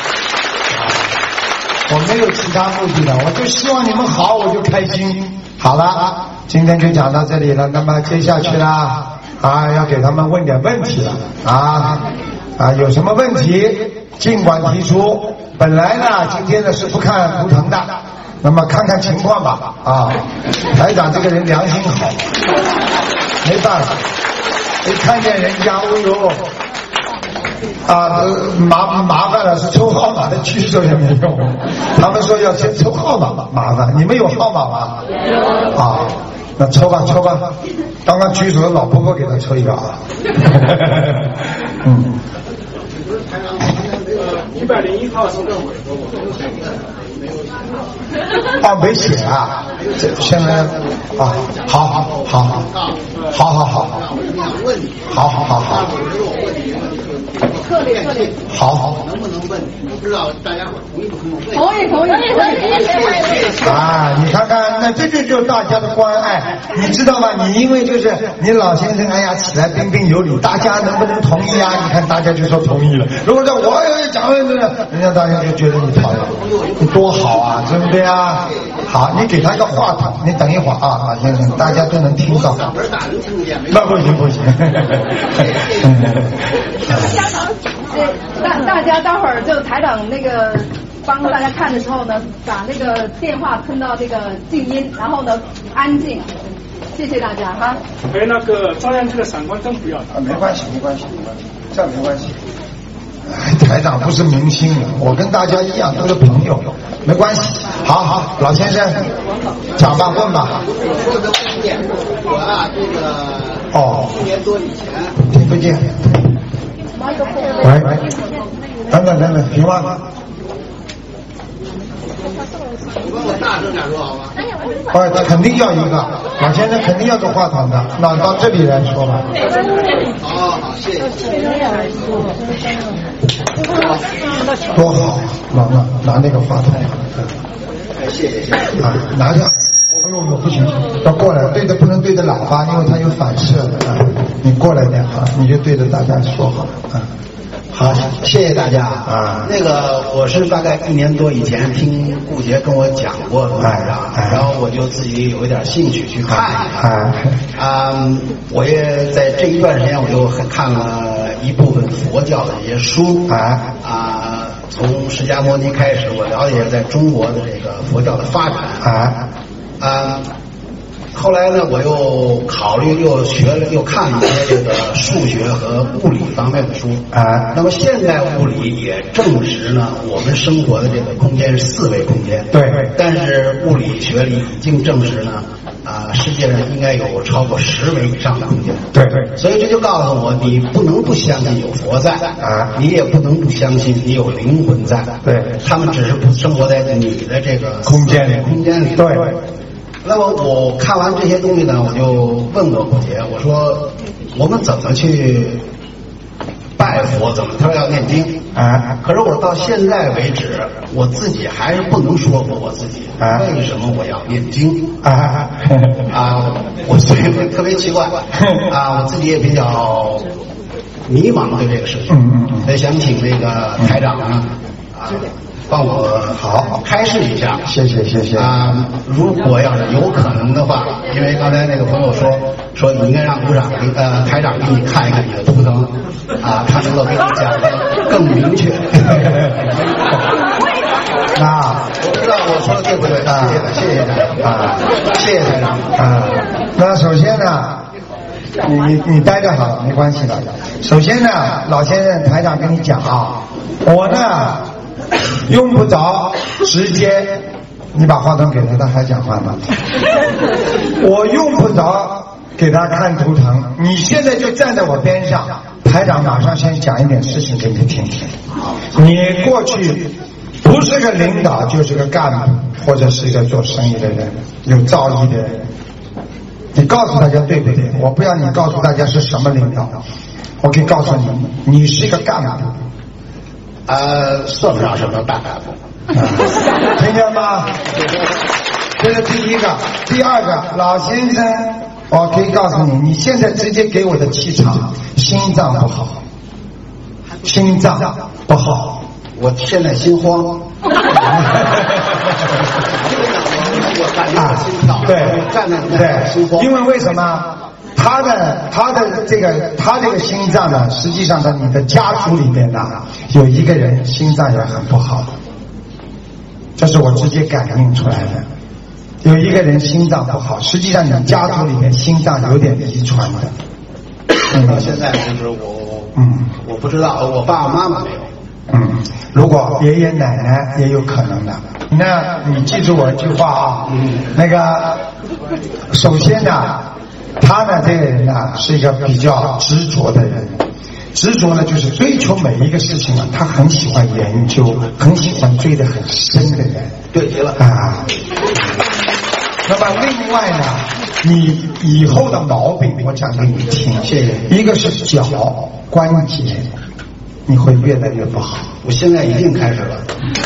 我没有其他目的的，我就希望你们好，我就开心。好了，今天就讲到这里了。那么接下去啦，啊，要给他们问点问题了啊啊，有什么问题尽管提出。本来呢，今天呢是不看图腾的，那么看看情况吧啊。台长这个人良心好，没办法，一看见人家，哎呦。啊，麻麻烦了，是抽号码的举手也没用。他们说要先抽号码，麻烦。你们有号码吗？有。啊，那抽吧，抽吧。刚刚举手的老婆婆给他抽一个啊。嗯。 一百零一号是个尾啊，没写啊。这现在啊，好好好好好好好好，好好好好。 策略策略好， 能不能问？我不知道大家伙同意不同意？ 同意同意同意。 啊，你看看，那这就就是大家的关爱，你知道吗？你因为就是你老先生，哎呀，起来彬彬有礼，大家能不能同意啊？你看大家就说同意了。如果说我要讲了，人家大家就觉得你讨厌，你多好啊，对不对啊？好，你给他一个话筒，你等一会儿啊，老先生，大家都能听到。那不行不行。 大大家待会儿就台长那个帮大家看的时候呢，把那个电话吞到这个静音，然后呢安静，谢谢大家哈。 哎，那个照相机的闪光灯不要啊，没关系没关系没关系，这样没关系。哎，台长不是明星，我跟大家一样都是朋友，没关系。好好，老先生，讲吧问吧。 我的问题，我啊这个哦， 一年多以前听不见。喂喂，等等等等，行吗？ 你帮我大声点说好吗？ 哎，他肯定要一个，老先生肯定要个话筒的，那到这里来说吧。 好好，谢谢。 多好，拿拿拿那个话筒。 哎，谢谢谢谢。 啊，拿着。哎呦，不行，要过来，对着不能对着喇叭，因为它有反射的啊。你过来点啊，你就对着大家说好啊。 好，谢谢大家啊。那个我是大概一年多以前听顾杰跟我讲过的，然后我就自己有一点兴趣去看一看。啊，我也在这一段时间我就看了一部分佛教的一些书啊啊，从释迦牟尼开始，我了解在中国的这个佛教的发展啊。啊，后来呢，我又考虑，又学了，又看了一些这个数学和物理方面的书啊。那么现代物理也证实呢，我们生活的这个空间是四维空间。 对。 但是物理学里已经证实呢，啊，世界上应该有超过十维以上的空间。 对对。 所以这就告诉我，你不能不相信有佛在啊，你也不能不相信你有灵魂在。 对。 他们只是不生活在你的这个空间里， 空间里。 对。 那么我看完这些东西呢，我就问过顾杰，我说我们怎么去拜佛？怎么他说要念经啊？可是我到现在为止，我自己还是不能说服我自己，啊、为什么我要念经啊？啊，我所以特别奇怪啊，我自己也比较迷茫对这个事情，嗯嗯，所以想请那个台长呢啊。帮我好开示一下， 谢谢谢谢啊！如果要是有可能的话，因为刚才那个朋友说说你应该让部长给呃台长给你看一看你的图腾啊，他能够给你讲的更明确。 啊， 我不知道我说的对不对啊？谢谢台长啊，谢谢台长啊。那首先呢，你你你待着好，没关系的。首先呢，老先生台长跟你讲啊，我呢。用不着直接，你把话筒给他，他还讲话吗？我用不着给他看图腾，你现在就站在我边上，台长马上先讲一点事情给你听听。你过去不是个领导，就是个干部，或者是一个做生意的人，有造诣的人。 你告诉大家对不对？我不要你告诉大家是什么领导，我可以告诉你，你是一个干部。 呃，算不上什么大干部。 听见吗？这是第一个。第二个，老先生，我可以告诉你，你现在直接给我的气场，心脏不好，心脏不好。 我现在心慌。 啊，对对，因为为什么？他的他的这个他这个心脏呢，实际上在你的家族里面呢，有一个人心脏也很不好，这是我直接感应出来的。有一个人心脏不好，实际上你家族里面心脏有点遗传的。 到现在为止，我嗯， 我不知道，我爸爸妈妈没有。 嗯，如果爷爷奶奶也有可能的。那你记住我一句话啊，嗯，那个首先呢，他呢这个人呢是一个比较执着的人，执着呢就是追求每一个事情啊，他很喜欢研究，很喜欢追得很深的人。 对极了啊。那么另外呢，你以后的毛病我讲给你听， 谢谢。 一个是脚关节，你会越来越不好。 我现在已经开始了。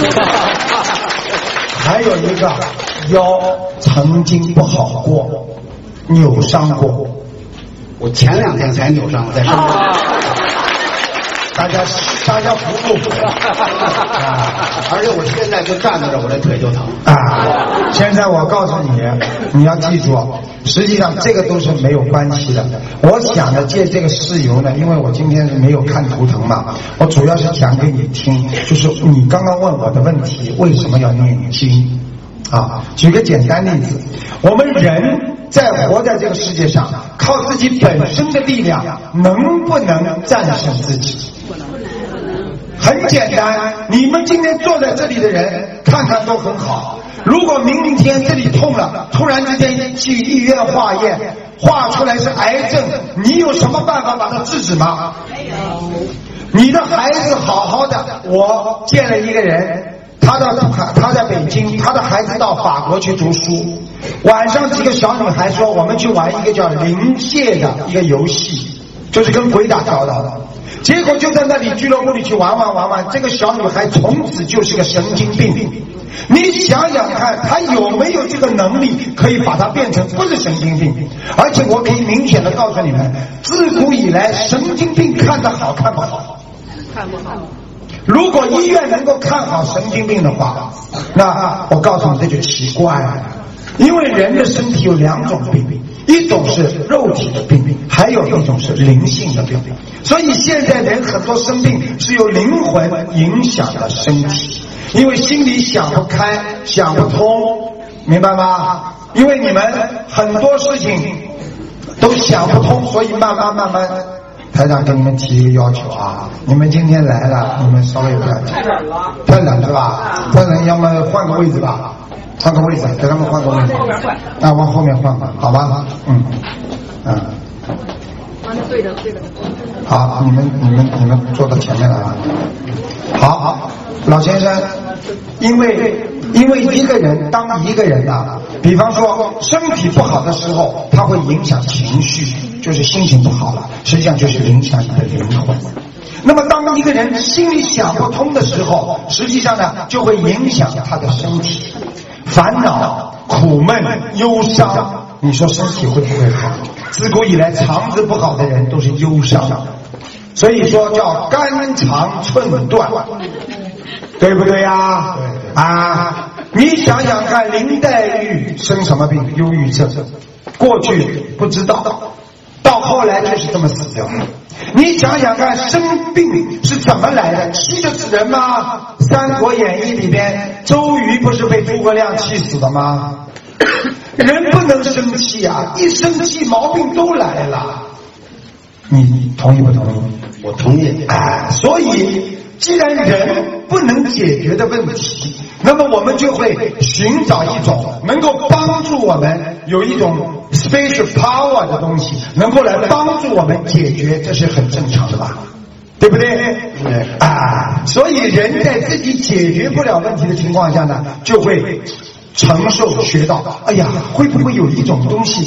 还有一个腰曾经不好过，扭伤过。 我前两天才扭伤，在深圳。 大家大家服不服？ 啊！而且我现在就站在这，我这腿就疼啊！现在我告诉你，你要记住，实际上这个都是没有关系的。我想着借这个事由呢，因为我今天是没有看图腾嘛，我主要是讲给你听，就是你刚刚问我的问题，为什么要念经？啊，举个简单例子，我们人在活在这个世界上，靠自己本身的力量，能不能战胜自己？很简单，你们今天坐在这里的人，看看都很好。如果明天这里痛了，突然之间去医院化验，化出来是癌症，你有什么办法把它制止吗？没有。你的孩子好好的，我见了一个人，他到他在北京，他的孩子到法国去读书。晚上几个小女孩说，我们去玩一个叫灵界的一个游戏，就是跟鬼打交道的。结果就在那里俱乐部里去玩玩玩玩，这个小女孩从此就是个神经病。你想想看，她有没有这个能力可以把它变成不是神经病？而且我可以明显的告诉你们，自古以来神经病看得好看不好？看不好。如果医院能够看好神经病的话，那我告诉你这就奇怪了。因为人的身体有两种病，一种是肉体的病，还有一种是灵性的病。所以现在人很多生病是由灵魂影响了身体，因为心里想不开想不通，明白吗？因为你们很多事情都想不通，所以慢慢慢慢台长给你们提一个要求啊，你们今天来了，你们稍微不要太冷了，太冷是吧？太冷，要么换个位置吧，换个位置，给他们换个位置，啊，往后面换吧，好吧？嗯，嗯。 对的，对的。 好，你们你们你们坐到前面来啊。好，好，老先生，因为因为一个人当一个人啊，比方说身体不好的时候，它会影响情绪，就是心情不好了，实际上就是影响你的灵魂。那么当一个人心里想不通的时候，实际上呢就会影响他的身体，烦恼、苦闷、忧伤，你说身体会不会好？自古以来肠子不好的人都是忧伤的，所以说叫肝肠寸断，对不对呀？对啊，你想想看，林黛玉生什么病？忧郁症，过去不知道，到后来就是这么死掉的。你想想看，生病是怎么来的？气得死人吗？《三国演义》里边，周瑜不是被诸葛亮气死的吗？人不能生气啊，一生气毛病都来了。你同意不同意？ 我同意。 哎，所以既然人不能解决的问题，那么我们就会寻找一种能够帮助我们有一种 special power 的东西，能够来帮助我们解决，这是很正常的吧？对不对？对啊，所以人在自己解决不了问题的情况下呢，就会承受学到，哎呀，会不会有一种东西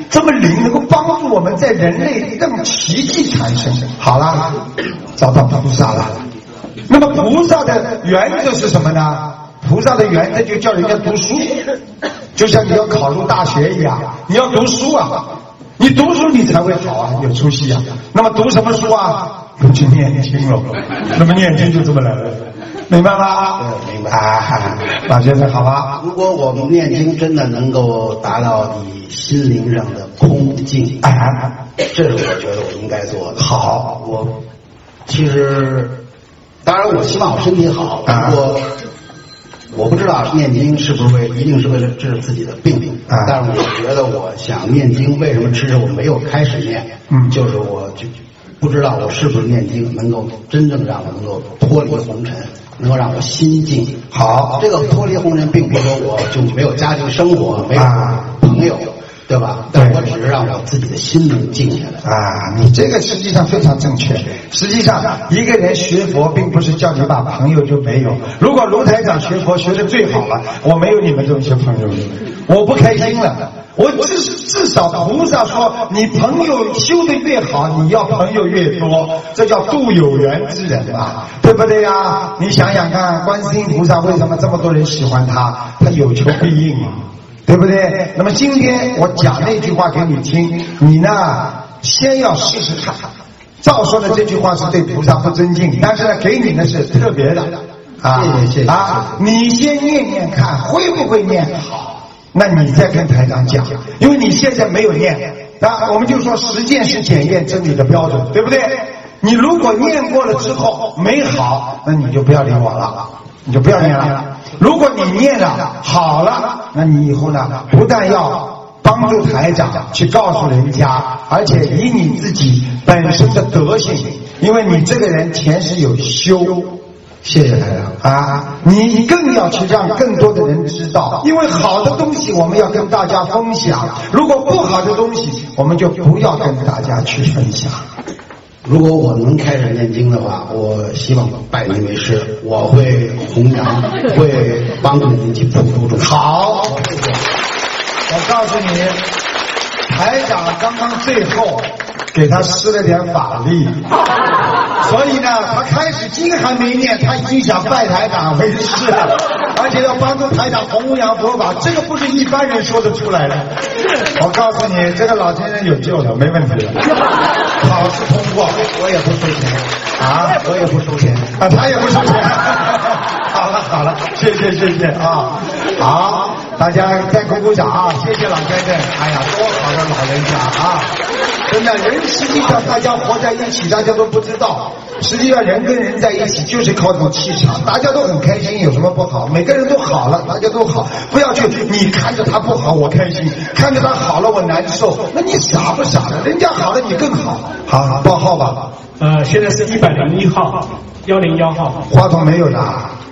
这么灵，能够帮助我们在人类让奇迹产生。好了，找到菩萨了。那么菩萨的原则是什么呢？菩萨的原则就叫人家读书，就像你要考入大学一样，你要读书啊，你读书你才会好啊，有出息啊。那么读什么书啊？就念经了。那么念经就这么来了，明白吗？ 对，明白。 啊，马先生，好吧。 如果我们念经真的能够达到你心灵上的空静， 啊， 这是我觉得我应该做的。 好， 我其实当然我希望我身体好，不过我不知道念经是不是为一定是为了治自己的病，啊，但是我觉得我想念经，为什么迟迟我没有开始念？嗯，就是我就不知道我是不是念经能够真正让我能够脱离红尘，能够让我心静。 好， 这个脱离红尘并不是说我就没有家庭生活，没有朋友，对吧？但我只是让我自己的心能静下来。 啊，你这个实际上非常正确。实际上，一个人学佛，并不是叫你把朋友就没有。如果卢台长学佛学的最好了，我没有你们这些朋友，我不开心了。我至至少菩萨说，你朋友修得越好，你要朋友越多，这叫度有缘之人嘛，对不对呀？你想想看，观世音菩萨为什么这么多人喜欢他？他有求必应嘛。对不对？那么今天我讲那句话给你听，你呢先要试试看。照说的这句话是对菩萨不尊敬，但是呢给你的是特别的啊！ 谢谢谢谢啊！你先念念看会不会念好，那你再跟台长讲，因为你现在没有念啊。我们就说实践是检验真理的标准，对不对？你如果念过了之后没好，那你就不要理我了，你就不要念了。如果你念了好了，那你以后呢，不但要帮助台长去告诉人家，而且以你自己本身的德行，因为你这个人前世有修，谢谢台长啊，你更要去让更多的人知道，因为好的东西我们要跟大家分享，如果不好的东西我们就不要跟大家去分享。 如果我能开始念经的话，我希望拜您为师，我会弘扬，会帮助您去普度众生。 好，我告诉你，台长刚刚最后给他施了点法力，所以呢，他开始经还没念，他已经想拜台长为师了，而且要帮助台长弘扬佛法，这个不是一般人说得出来的。我告诉你，这个老先生有救了，没问题了。考试通过，我也不收钱啊，我也不收钱啊，他也不收钱。好了好了，谢谢谢谢啊，好，大家再鼓鼓掌啊，谢谢老先生。哎呀，多好的老人家啊！真的，人实际上大家活在一起，大家都不知道。实际上人跟人在一起就是靠这种气场，大家都很开心，有什么不好？每个人都好了，大家都好，不要去你看着他不好我开心，看着他好了我难受，那你傻不傻的？人家好了你更好。好，报号吧。 呃，现在是一百零一号，幺零幺号。 话筒没有的。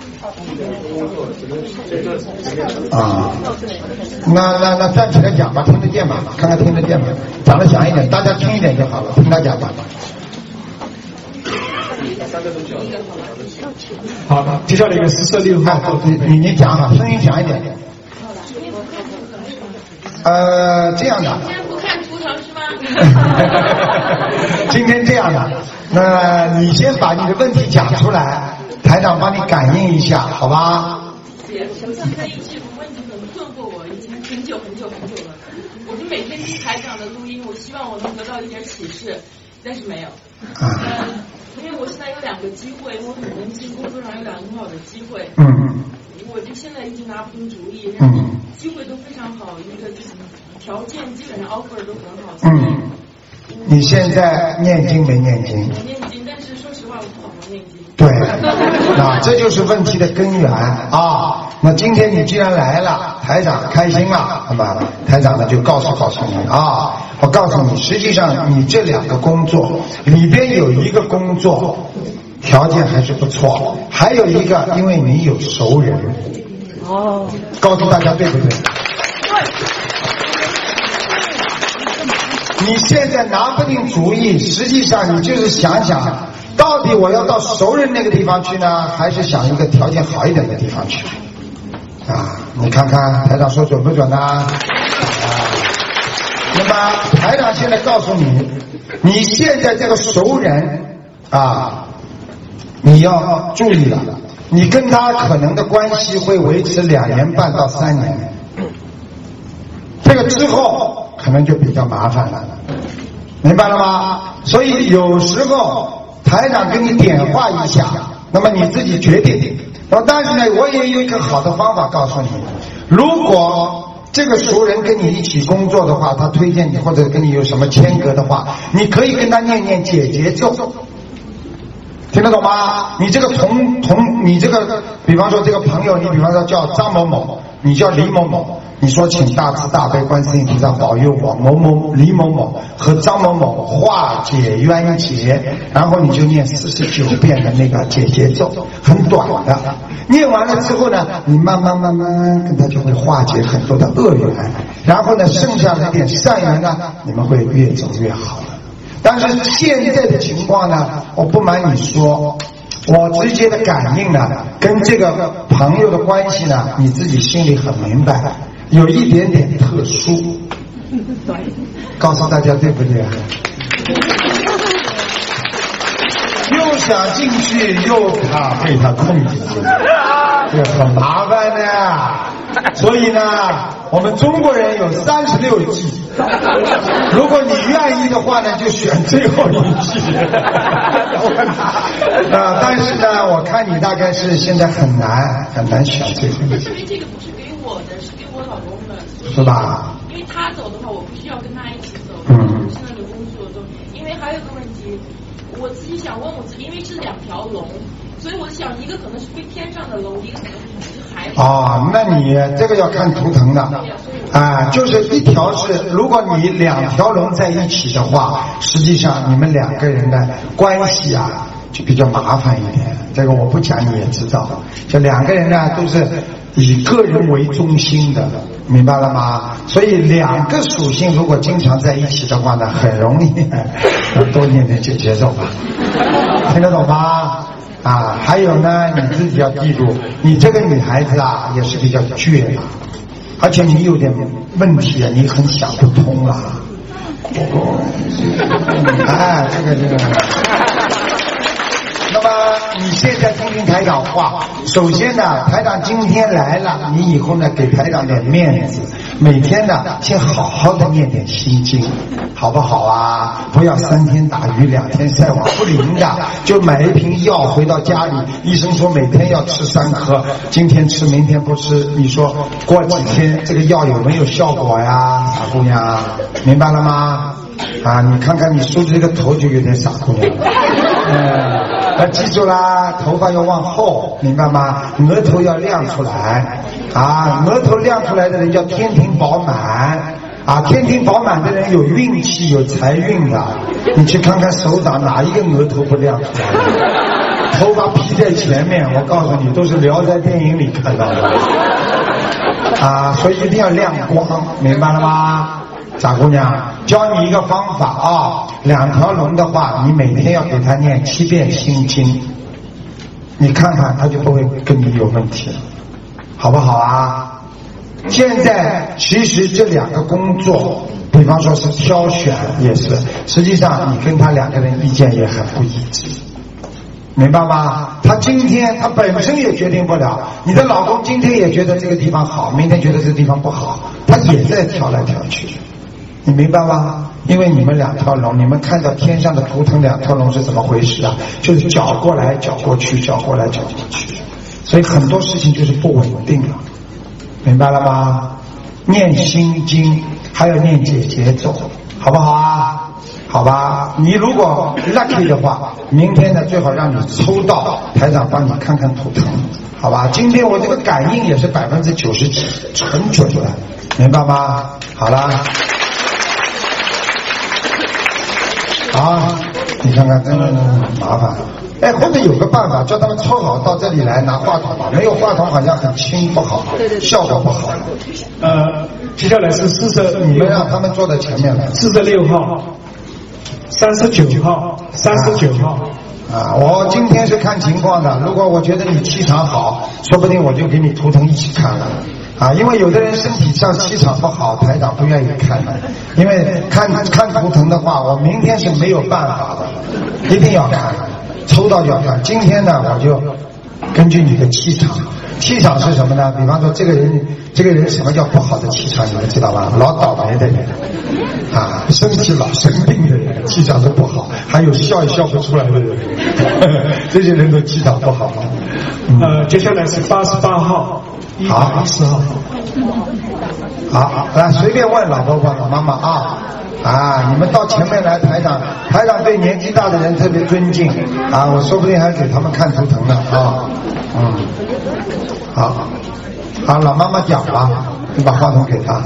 啊，那那那站起来讲吧，听得见吗？看看听得见吗？讲得响一点，大家听一点就好了，听他讲吧。 好的，接下来一个四十六号， 你你讲好，声音响一点。呃，这样的。 今天不看图腾是吗？ 今天这样的，那你先把你的问题讲出来，台长帮你感应一下，好吧？ 首先在一期有个问题很困惑我，已经很久很久很久了。我就每天听台长的录音，我希望我能得到一点启示，但是没有。 啊。 呃，因为我现在有两个机会，我很年轻，工作上有两个很好的机会。 嗯嗯。 我就现在一直拿不定主意， 嗯。 机会都非常好，一个就是条件基本上 offer 都很好。 嗯。你现在念经没念经？ 我念经，但是说实话，我不好好念经。 对，那这就是问题的根源啊。那今天你既然来了，台长开心了，那么台长呢就告诉告诉你啊，我告诉你，实际上你这两个工作里边有一个工作条件还是不错，还有一个因为你有熟人。哦。告诉大家对不对？你现在拿不定主意，实际上你就是想想，到底我要到熟人那个地方去呢，还是想一个条件好一点的地方去？啊，你看看台长说准不准呢？啊， 那么台长现在告诉你，你现在这个熟人啊，你要注意了，你跟他可能的关系会维持两年半到三年，这个之后可能就比较麻烦了，明白了吗？所以有时候台长给你点化一下，那么你自己决定。然后但是呢，我也有一个好的方法告诉你，如果这个熟人跟你一起工作的话，他推荐你或者跟你有什么牵隔的话，你可以跟他念念解结咒，听得懂吗？你这个同同你这个，比方说这个朋友，你比方说叫张某某，你叫李某某，你说请大慈大悲观世音菩萨保佑我某某李某某和张某某化解冤结，然后你就念四十九遍的那个解结咒，很短的。念完了之后呢，你慢慢慢慢跟他就会化解很多的恶缘，然后呢，剩下的一点善缘呢，你们会越走越好了。但是现在的情况呢，我不瞒你说，我直接的感应呢，跟这个朋友的关系呢，你自己心里很明白，有一点点特殊。告诉大家对不对？又想进去，又怕被他控制住，这很麻烦的。所以呢，我们中国人有三十六计，如果你愿意的话呢，就选最后一计。啊，但是呢，我看你大概是现在很难很难选最后一计。 因为这个不是给我的，是给我老公的。 是吧？ 因为他走的话，我不需要跟他一起走。 嗯。 现在的工作都，因为还有个问题，我自己想问我自己，因为是两条龙，所以我想一个可能是飞天上的龙，一个可能是海里。 哦，那你这个要看图腾的啊，就是一条是，如果你两条龙在一起的话，实际上你们两个人的关系啊就比较麻烦一点。这个我不讲你也知道，这两个人呢都是以个人为中心的，明白了吗？所以两个属性如果经常在一起的话呢，很容易多念点解结咒吧，听得懂吗？啊，还有呢，你自己要记住，你这个女孩子啊也是比较倔的，而且你有点问题啊，你很想不通了。哎，这个这个。那么你现在听听台长话，首先呢，台长今天来了，你以后呢给台长点面子，每天呢先好好的念点心经，好不好啊？不要三天打鱼两天晒网，不灵的。就买一瓶药回到家里，医生说每天要吃三颗，今天吃明天不吃，你说过几天这个药有没有效果呀，傻姑娘？明白了吗？啊，你看看你梳着这个头就有点傻姑娘了。嗯要记住啦，头发要往后，明白吗？额头要亮出来啊，额头亮出来的人叫天庭饱满啊，天庭饱满的人有运气有财运的。你去看看首长哪一个额头不亮出来的？头发披在前面，我告诉你，都是聊斋电影里看到的啊，所以一定要亮光，明白了吗？傻姑娘，教你一个方法啊，两条龙的话，你每天要给他念七遍心经，你看看他就不会跟你有问题了，好不好啊？现在其实这两个工作，比方说是挑选也是，实际上你跟他两个人意见也很不一致，明白吗？他今天他本身也决定不了，你的老公今天也觉得这个地方好，明天觉得这个地方不好，他也在挑来挑去，你明白吗？因为你们两条龙，你们看到天上的图腾两条龙是怎么回事啊？就是搅过来搅过去，搅过来搅过去，所以很多事情就是不稳定了，明白了吗？念心经还有念解结咒，好不好啊？好吧，你如果 lucky 的话，明天呢最好让你抽到台长帮你看看图腾，好吧？今天我这个感应也是百分之九十几，很准的，明白吗？好了。啊，你看看，真的麻烦。哎，或者有个办法，叫他们凑好到这里来拿话筒吧。没有话筒好像很轻不好，效果不好。 呃，接下来是四十， 你们让他们坐在前面来。 四十六号、三十九号、三十九号。 啊，我今天是看情况的。如果我觉得你气场好，说不定我就给你图腾一起看了。 啊，因为有的人身体上气场不好，台长不愿意看的，因为看看图腾的话，我明天是没有办法的，一定要看，抽到就要看。今天呢，我就根据你的气场，气场是什么呢？比方说这个人，这个人什么叫不好的气场，你们知道吧？老倒霉的人，啊，身体老生病的人，气场是不好，还有笑也笑不出来的人，这些人都气场不好。 嗯、呃，接下来是八十八号。 好， 四号。 好，来随便问老婆婆、老妈妈啊啊！你们到前面来，台长，台长对年纪大的人特别尊敬啊，我说不定还给他们看图腾呢啊。嗯，好，好，老妈妈讲吧，你把话筒给她。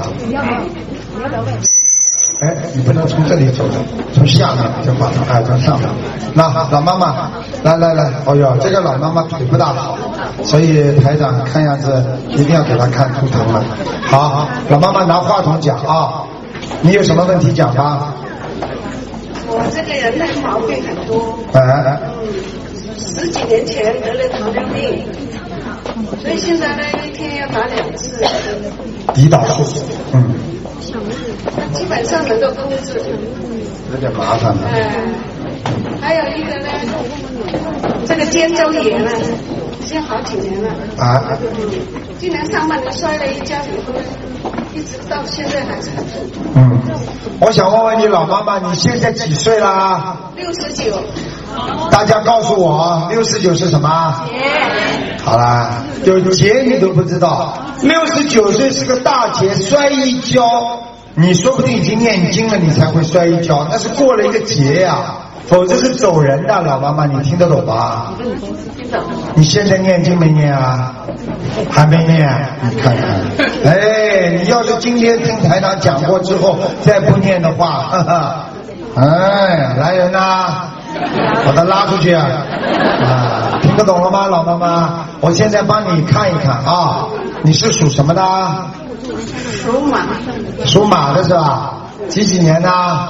哎，你不能从这里走的，从下面就把它哎，从上面。那老妈妈，来来来，哦哟，这个老妈妈腿不大好，所以台长看样子一定要给她看图腾了。好好，老妈妈拿话筒讲啊，你有什么问题讲吧？ 我这个人的毛病很多。 哎哎。 嗯，十几年前得了糖尿病，所以现在呢一天要打两次。 胰岛素，嗯。 基本上能够控制， 有点麻烦了。 嗯，还有一个呢，这个肩周炎呢，已经好几年了。 啊。 今年上半年摔了一跤以后，一直到现在还是很痛。 嗯，我想问问你老妈妈，你现在几岁啦？ 六十九。 大家告诉我，六十九是什么？ 节。 好啦，有节你都不知道，六十九岁是个大节，摔一跤。你说不定已经念经了，你才会摔一跤，那是过了一个节呀、啊，否则是走人的。老妈妈，你听得懂吧？你现在念经没念啊？还没念，你看看。哎，你要是今天听台长讲过之后再不念的话，哈哈，哎，来人呐、啊，把他拉出去啊！啊，听得懂了吗，老妈妈？我现在帮你看一看啊，你是属什么的？ 属马。 属马的是吧？几几年呢？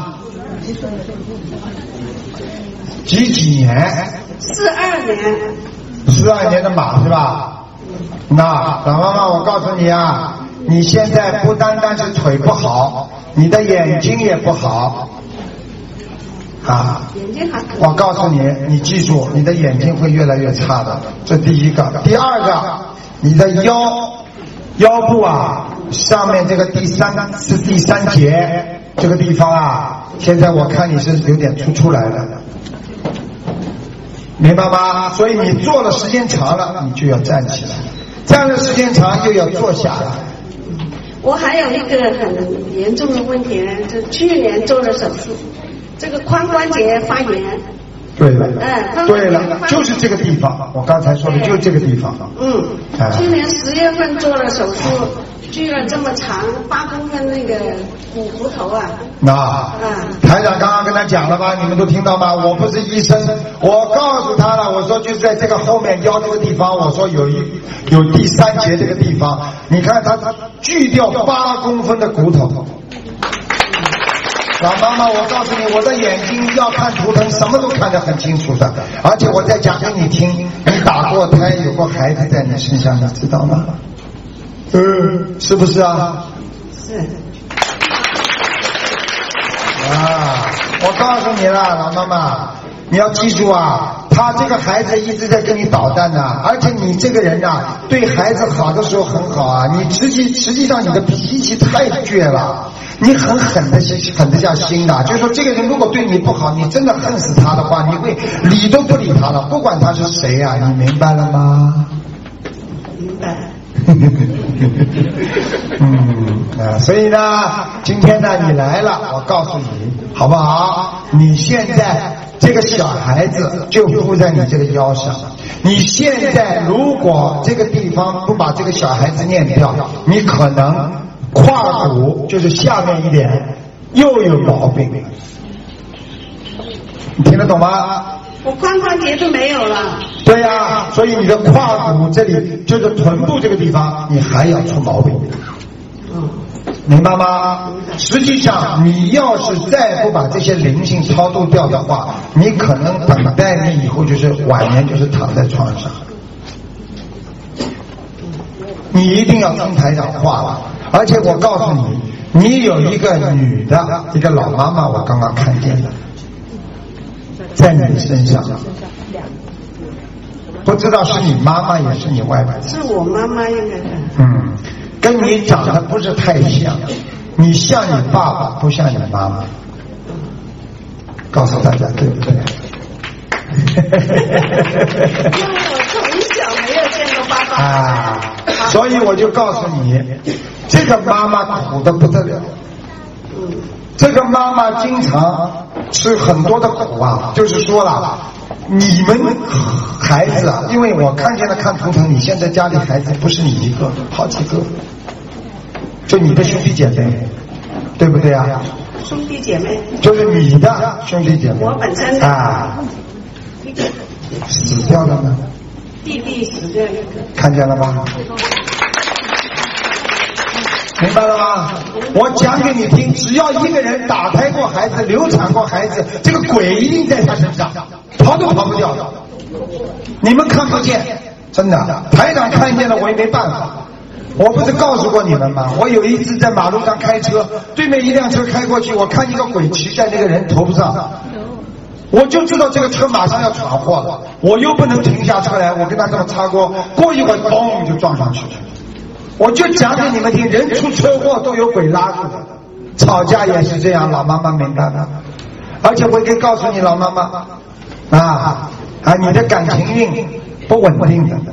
几几年？ 四二年。 四二年的马是吧？那老妈妈，我告诉你啊，你现在不单单是腿不好，你的眼睛也不好。啊，我告诉你，你记住，你的眼睛会越来越差的，这第一个。第二个，你的腰腰部啊，上面这个第三是第三节这个地方啊，现在我看你是有点凸出来了，明白吗？所以你坐的时间长了，你就要站起来，站的时间长又要坐下来。 我还有一个很严重的问题呢，就去年做了手术，这个髋关节发炎。 对了， 嗯， 对了，就是这个地方，我刚才说的就是这个地方。 嗯， 哎、 去年十月份做了手术，锯了这么长八公分那个骨骨头啊。 那， 嗯， 台长刚刚跟他讲了吧？你们都听到吗？我不是医生，我告诉他了，我说就在这个后面腰这个地方，我说有一有第三节这个地方，你看他他锯掉八公分的骨头。老妈妈，我告诉你，我的眼睛要看图腾，什么都看得很清楚的。而且我再讲给你听，你打过胎，有过孩子在你身上，你知道吗？嗯，是不是啊？ 是。 啊，我告诉你了，老妈妈，你要记住啊，他这个孩子一直在跟你捣蛋呢、啊，而且你这个人呐、啊，对孩子好的时候很好啊，你实际实际上你的脾气太倔了。你很狠的狠得下心的，就是说这个人如果对你不好，你真的恨死他的话，你会理都不理他了，不管他是谁啊，你明白了吗？ 明白。 嗯啊，所以呢，今天呢你来了，我告诉你好不好？你现在这个小孩子就附在你这个腰上，你现在如果这个地方不把这个小孩子念掉，你可能胯骨就是下面一点又有毛病，你听得懂吗？ 我髋关节都没有了。 对呀、啊，所以你的胯骨这里就是臀部这个地方，你还要出毛病。 嗯， 明白吗？实际上，你要是再不把这些灵性超度掉的话，你可能等待你以后就是晚年就是躺在床上。 你一定要听台长话了。而且我告诉你，你有一个女的，一个老妈妈，我刚刚看见的，在你身上，不知道是你妈妈也是你外婆。 是我妈妈应该是。 嗯，跟你长得不是太像，你像你爸爸，不像你妈妈。告诉大家对不对？ 因为我从小没有见过爸爸啊，所以我就告诉你，这个妈妈苦得不得了。这个妈妈经常吃很多的苦啊，就是说了，你们孩子啊，因为我看见了看图腾，你现在家里孩子不是你一个，好几个，就你的兄弟姐妹，对不对啊？ 兄弟姐妹就是你的兄弟姐妹， 我本身的啊，死掉了吗？ 弟弟死掉一个， 看见了吗？明白了吗？我讲给你听，只要一个人打胎过孩子、流产过孩子，这个鬼一定在他身上，跑都跑不掉的。你们看不见，真的，台长看见了我也没办法。我不是告诉过你们吗？我有一次在马路上开车，对面一辆车开过去，我看一个鬼骑在那个人头上，我就知道这个车马上要闯祸了，我又不能停下车来，我跟他这么擦过，过一会儿嘣就撞上去了。我就讲给你们听，人出车祸都有鬼拉住的，吵架也是这样，老妈妈明白吗？而且我可以告诉你，老妈妈啊啊，你的感情运不稳定的。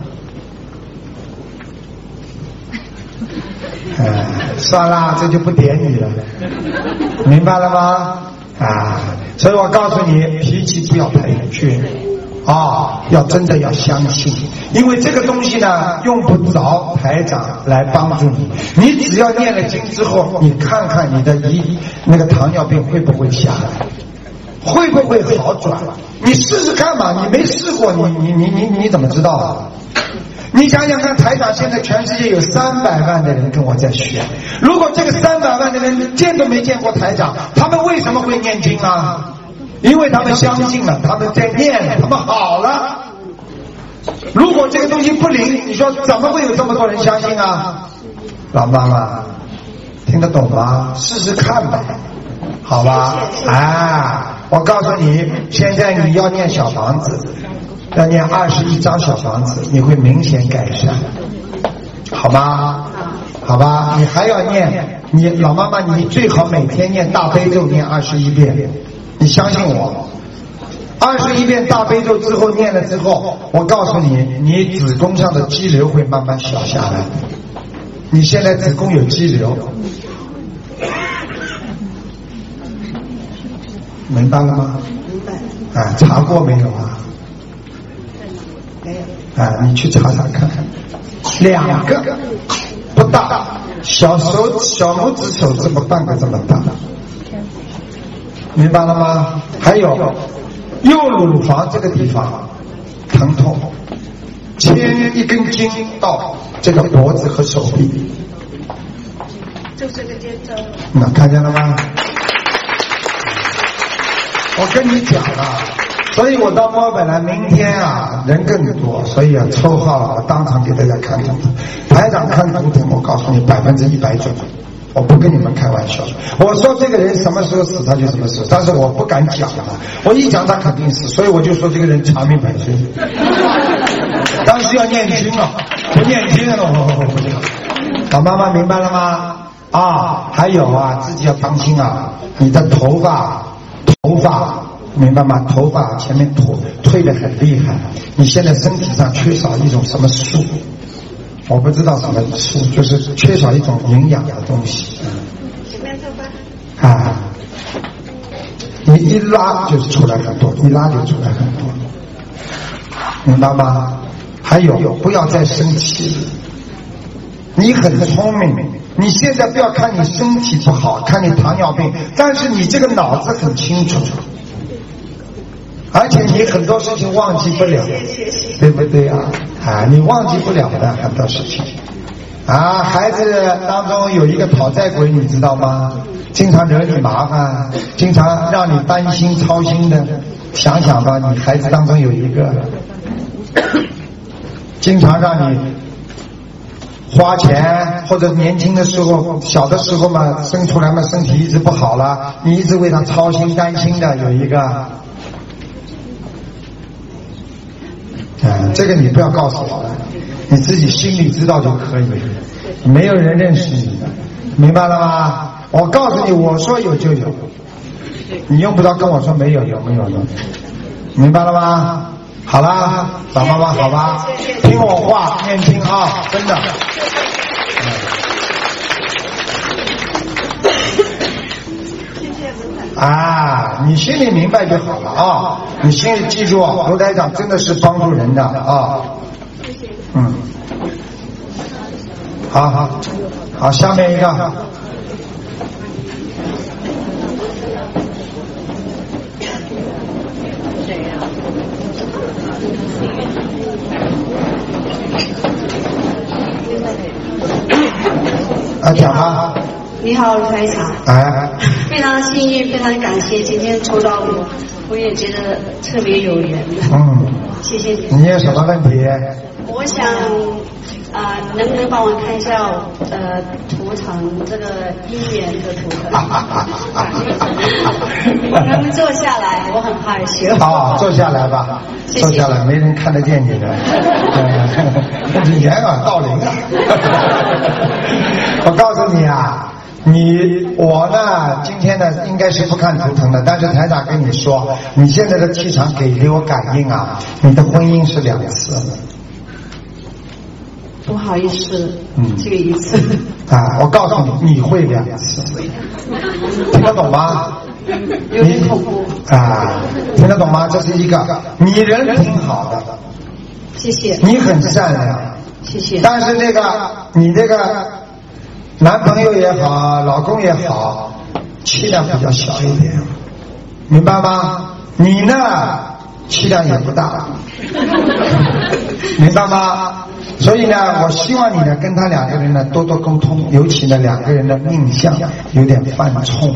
哎，算了，这就不点你了，明白了吗？啊，所以我告诉你，脾气不要太倔啊，要真的要相信，因为这个东西呢，用不着台长来帮助你，你只要念了经之后，你看看你的胰那个糖尿病会不会下来，会不会好转？你试试看嘛，你没试过，你你你你你怎么知道啊？你想想看，台长现在全世界有三百万的人跟我在学，如果这个三百万的人见都没见过台长，他们为什么会念经啊？因为他们相信了，他们在念了，他们好了。如果这个东西不灵，你说怎么会有这么多人相信啊？老妈妈听得懂吗？试试看吧，好吧？啊，我告诉你，现在你要念小房子，要念二十一张小房子，你会明显改善，好吗？好吧，你还要念，你老妈妈，你最好每天念大悲咒念二十一遍，你相信我。二十一遍大悲咒之后念了之后，我告诉你，你子宫上的肌瘤会慢慢小下来。你现在子宫有肌瘤，明白了吗？ 明白。 啊，查过没有啊？ 没有。 啊，你去查查看，两个不大，小手小拇指手这么半个这么大，明白了吗？还有右乳房这个地方疼痛，牵一根筋到这个脖子和手臂， 就这个肩周。 那看见了吗？我跟你讲了，所以我到墨尔本来，明天啊人更多，所以啊抽号我当场给大家看图腾，台长看图腾，我告诉你百分之一百准，我不跟你们开玩笑。我说这个人什么时候死他就什么时候，但是我不敢讲了，我一讲他肯定死，所以我就说这个人长命百岁。但是要念经啊，不念经了我不讲。老妈妈明白了吗？啊，还有啊，自己要当心啊，你的头发。头发明白吗？头发前面脱退得很厉害，你现在身体上缺少一种什么素，我不知道什么素，就是缺少一种营养的东西。 前面头发啊，你一拉就出来很多，一拉就出来很多，明白吗？还有，不要再生气了。你很聪明，你现在不要看你身体不好，看你糖尿病，但是你这个脑子很清楚，而且你很多事情忘记不了，对不对啊？啊，你忘记不了的很多事情。啊，孩子当中有一个讨债鬼，你知道吗？经常惹你麻烦，经常让你担心操心的。想想吧，你孩子当中有一个，经常让你花钱，或者年轻的时候、小的时候嘛，生出来嘛，身体一直不好了，你一直为他操心担心的，有一个，嗯，这个你不要告诉我了，你自己心里知道就可以了，没有人认识你的，明白了吗？我告诉你，我说有就有，你用不着跟我说没有，有没有的，明白了吗？好啦，老妈妈，好吧，听我话，念经啊，真的。啊，你心里明白就好了啊！你心里记住，卢台长真的是帮助人的啊。谢谢。嗯。好好好，下面一个。啊，讲吧。 你好，卢台长。 哎。 非常幸运，非常感谢今天抽到我，我也觉得特别有缘。 嗯。 谢谢你。 你有什么问题？ 我想，啊、呃，能不能帮我看一下呃图腾这个姻缘的图腾？能不能坐下来？我很害羞。 好，坐下来吧， 谢谢坐下来，没人看得见你的，你掩耳盗铃啊！我告诉你啊，你我呢，今天呢应该是不看图腾的，但是台长跟你说，你现在的气场给给我感应啊，你的婚姻是两次。 不好意思， 嗯， 这个一次啊，我告诉你，你会两次，听得懂吗？ 有点恐怖啊，听得懂吗？这是一个，你人挺好的， 谢谢， 你很善良， 谢谢， 但是这个你这个男朋友也好，老公也好，气量比较小一点，明白吗？你呢，气量也不大，明白吗？所以呢，我希望你呢跟他两个人呢多多沟通，尤其呢两个人的命相有点犯冲。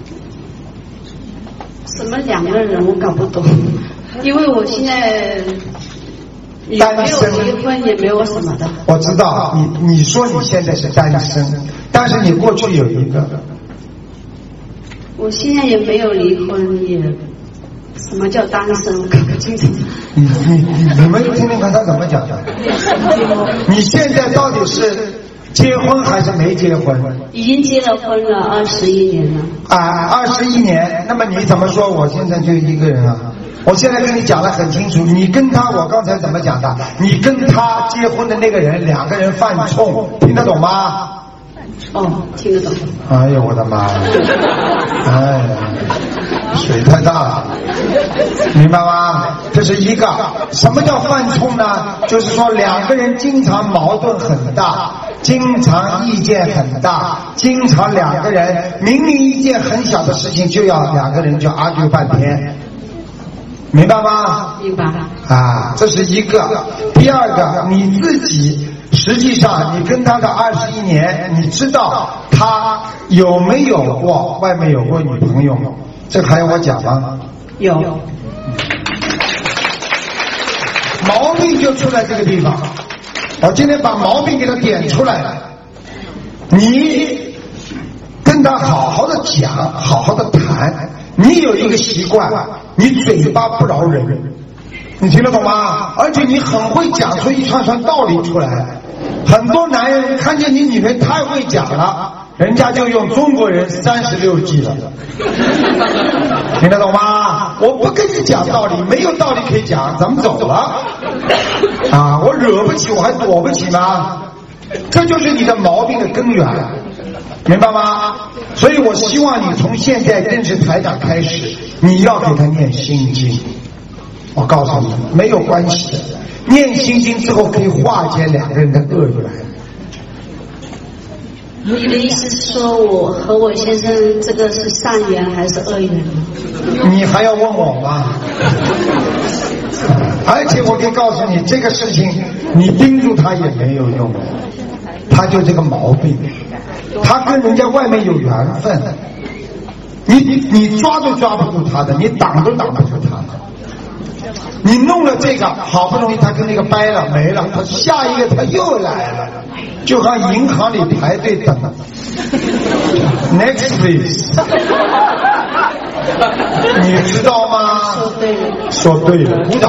什么两个人我搞不懂，因为我现在也没有离婚，也没有什么的。 我知道你你说你现在是单身，但是你过去有一个。 我现在也没有离婚，也什么叫单身，我搞不清楚。 你你你你们听听看他怎么讲的？你现在到底是结婚还是没结婚？ 已经结了婚了二十一年了。 啊，二十一年，那么你怎么说我现在就一个人啊？我现在跟你讲得很清楚，你跟他，我刚才怎么讲的？你跟他结婚的那个人，两个人犯冲，听得懂吗？ 哦，听得懂。 哎呦我的妈呀！哎呀，水太大了，明白吗？这是一个。什么叫犯冲呢？就是说两个人经常矛盾很大，经常意见很大，经常两个人明明一件很小的事情就要两个人就 argue 半天，明白吗？ 明白。 啊，这是一个。第二个，你自己实际上你跟他的二十一年，你知道他有没有过外面有过女朋友？这还要我讲吗？ 有。 毛病就出在这个地方，我今天把毛病给他点出来了。你跟他好好的讲，好好的谈。你有一个习惯，你嘴巴不饶人，你听得懂吗？而且你很会讲出一串串道理出来。很多男人看见你女人太会讲了，人家就用中国人三十六计了，听得懂吗？我不跟你讲道理，没有道理可以讲，咱们走了啊！我惹不起，我还躲不起吗？这就是你的毛病的根源，明白吗？所以我希望你从现在认识台长开始，你要给他念心经。我告诉你，没有关系的，念心经之后可以化解两个人的恶缘。 你的意思是说我和我先生这个是善缘还是恶缘？ 你还要问我吗？而且我可以告诉你，这个事情你盯住他也没有用，他就这个毛病，他跟人家外面有缘分，你你你抓都抓不住他的，你挡都挡不住他的。 你弄了这个，好不容易他跟那个掰了没了，他下一个他又来了，就像银行里排队等。Next please， 你知道吗？ 说对了， 说对了，鼓掌。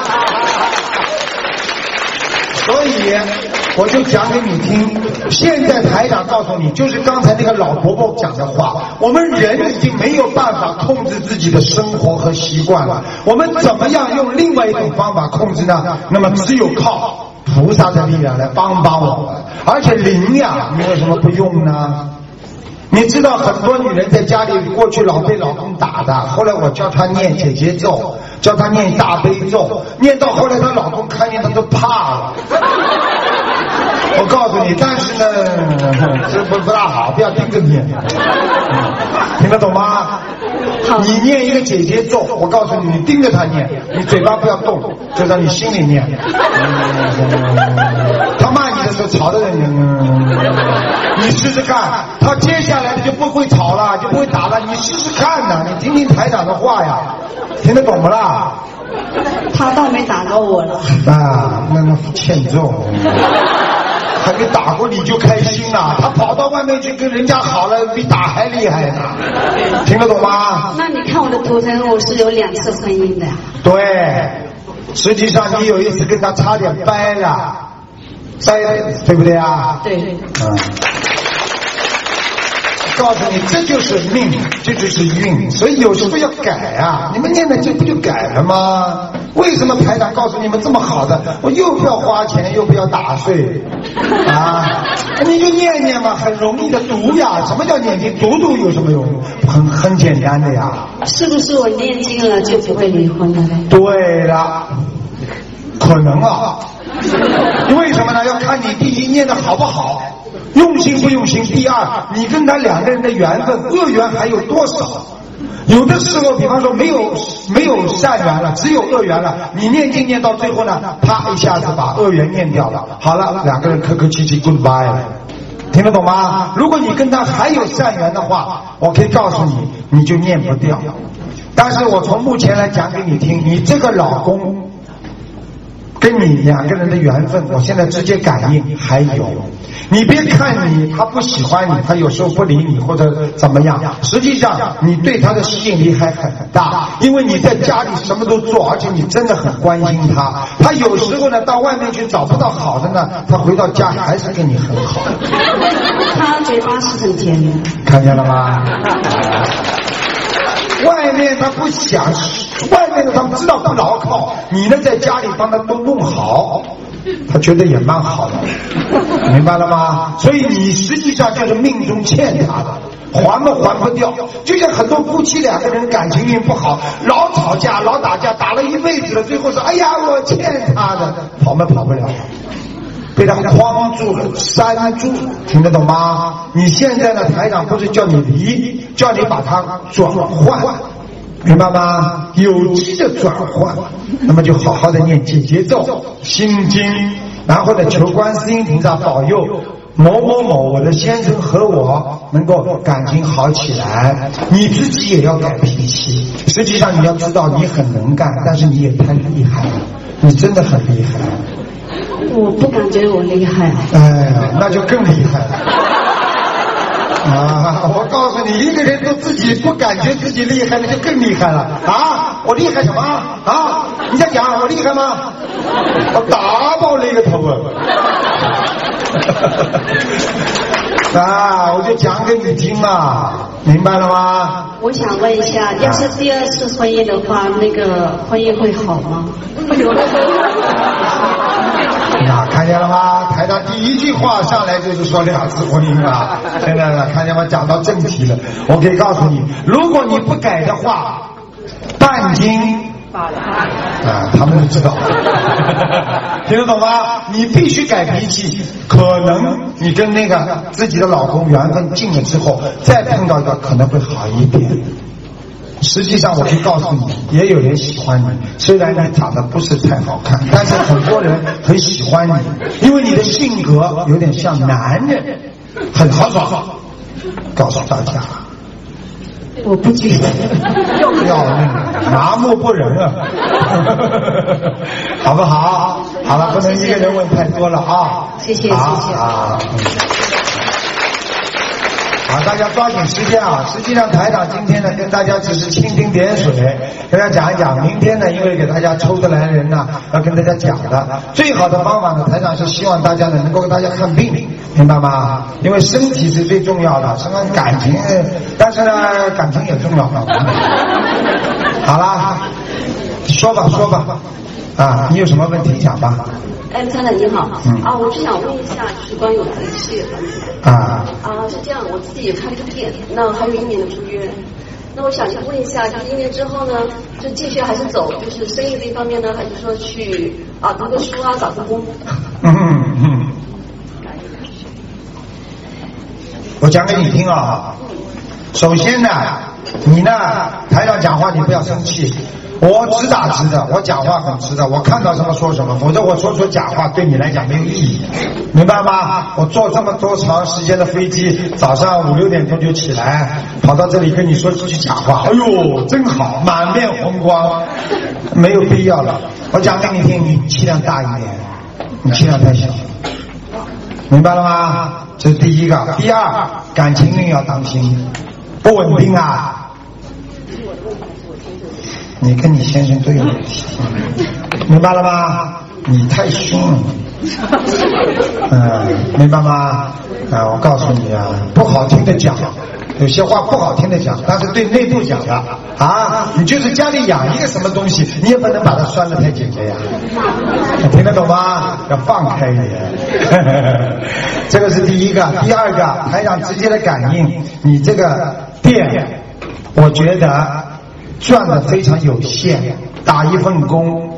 所以我就讲给你听，现在台长告诉你，就是刚才那个老伯伯讲的话，我们人已经没有办法控制自己的生活和习惯了，我们怎么样用另外一种方法控制呢？那么只有靠菩萨的力量来帮帮我们。而且灵呀，你为什么不用呢？你知道很多女人在家里过去老被老公打的，后来我教她念姐姐咒，教她念大悲咒，念到后来她老公看见她都怕了。我告诉你，但是呢，这不不大好，不要盯着念，听得懂吗？你念一个姐姐咒，我告诉你，你盯着她念，你嘴巴不要动，就在你心里念。他骂你的时候吵着你，你试试看，他接下来就不会吵了，就不会打了。你试试看呐，你听听台长的话呀，听得懂不啦？ 他倒没打到我了。 啊，那那欠揍。还没打过你就开心了，他跑到外面去跟人家好了，比打还厉害呢，听得懂吗？ 那你看我的图腾，我是有两次婚姻的。 对，实际上你有一次跟他差点掰了，掰对不对啊？ 对。 嗯。告诉你，这就是命，这就是运，所以有时候要改啊！你们念的这不就改了吗？为什么台长告诉你们这么好的？我又不要花钱，又不要打税，啊！你就念念嘛，很容易的读呀。什么叫念经？读读有什么用？很很简单的呀。 是不是我念经了就不会离婚了呢？ 对了，可能啊。为什么呢？要看你第一念的好不好。用心不用心，第二，你跟他两个人的缘分，恶缘还有多少？有的时候，比方说没有没有善缘了，只有恶缘了，你念经念到最后呢，啪一下子把恶缘念掉了，好了，两个人客客气气 goodbye 了，听得懂吗？如果你跟他还有善缘的话，我可以告诉你，你就念不掉。但是我从目前来讲给你听，你这个老公跟你两个人的缘分，我现在直接感应还有。你别看你他不喜欢你，他有时候不理你或者怎么样，实际上你对他的吸引力还很大，因为你在家里什么都做，而且你真的很关心他。他有时候呢到外面去找不到好的呢，他回到家还是跟你很好。 他嘴巴是很甜的， 看见了吗？外面他不想，外面的他们知道不牢靠，你呢在家里帮他都弄好，他觉得也蛮好的，明白了吗？所以你实际上就是命中欠他的，还都还不掉。就像很多夫妻两个人感情运不好，老吵架老打架，打了一辈子了，最后说哎呀我欠他的，跑嘛跑不了，被他框住了，拴住，听得懂吗？你现在呢，台长不是叫你离，叫你把它转换，明白吗？有机的转换，那么就好好的念姐姐咒、心经，然后呢求观世音菩萨保佑某某某我的先生和我能够感情好起来。你自己也要改脾气。实际上你要知道，你很能干，但是你也太厉害了，你真的很厉害。 我不感觉我厉害。 哎呀，那就更厉害了。啊！我告诉你，一个人都自己不感觉自己厉害，那就更厉害了啊！我厉害什么啊？你在讲我厉害吗？我打爆那个头啊！啊！我就讲给你听嘛，明白了吗？ 我想问一下，要是第二次婚姻的话，那个婚姻会好吗？ 那看见了吗？台长第一句话上来就是说两次婚姻了，现在呢，看见吗？讲到正题了。我可以告诉你，如果你不改的话，半斤啊，他们都知道，听得懂吗？你必须改脾气。可能你跟那个自己的老公缘分尽了之后，再碰到一个可能会好一点。实际上我可以告诉你，也有人喜欢你，虽然你长得不是太好看，但是很多人很喜欢你，因为你的性格有点像男人，很豪爽。告诉大家， 我不举手。 要命，麻木不仁啊，好不好？好了，不能一个人问太多了啊。 谢谢谢谢。 啊。好，大家抓紧时间啊！实际上，台长今天呢，跟大家只是蜻蜓点水，跟大家讲一讲。明天呢，因为给大家抽的来人呢，要跟大家讲的最好的方法呢，台长是希望大家呢能够给大家看病，明白吗？因为身体是最重要的，什么感情，但是呢，感情也重要的。好啦，说吧说吧，啊，你有什么问题讲吧？ 哎，台长你好， 嗯啊，我是想问一下，就是关于我自己事业方面。 啊啊，是这样，我自己也开了个店，那还有一年的租约。那我想问一下，就是一年之后呢，就继续还是走，就是生意这一方面呢，还是说去啊读个书啊，找个工？ 嗯嗯。我讲给你听啊，首先呢，你呢，台上讲话你不要生气。我直打直的，我讲话很直的，我看到什么说什么，否则我说出假话对你来讲没有意义，明白吗？我坐这么多长时间的飞机，早上五六点钟就起来，跑到这里跟你说几句假话，哎呦，真好，满面红光，没有必要了。我讲给你听，你气量大一点，你气量太小，明白了吗？这是第一个。第二，感情运要当心，不稳定啊。你跟你先生都有问题，明白了吗？你太凶了，嗯，明白吗？啊，我告诉你啊，不好听的讲，有些话不好听的讲，但是对内部讲的啊，你就是家里养一个什么东西，你也不能把它拴得太紧的呀，听得懂吗？要放开一点，这个是第一个。第二个，台长直接的感应，你这个店，我觉得赚的非常有限，打一份工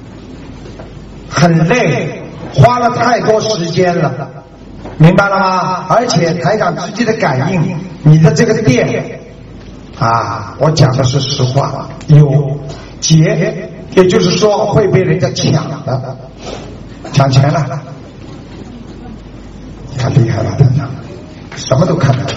很累，花了太多时间了，明白了吗？而且台长直接的感应，你的这个店啊，我讲的是实话，有劫，也就是说会被人家抢的，抢钱了。你看厉害吧，台长，什么都看得出来。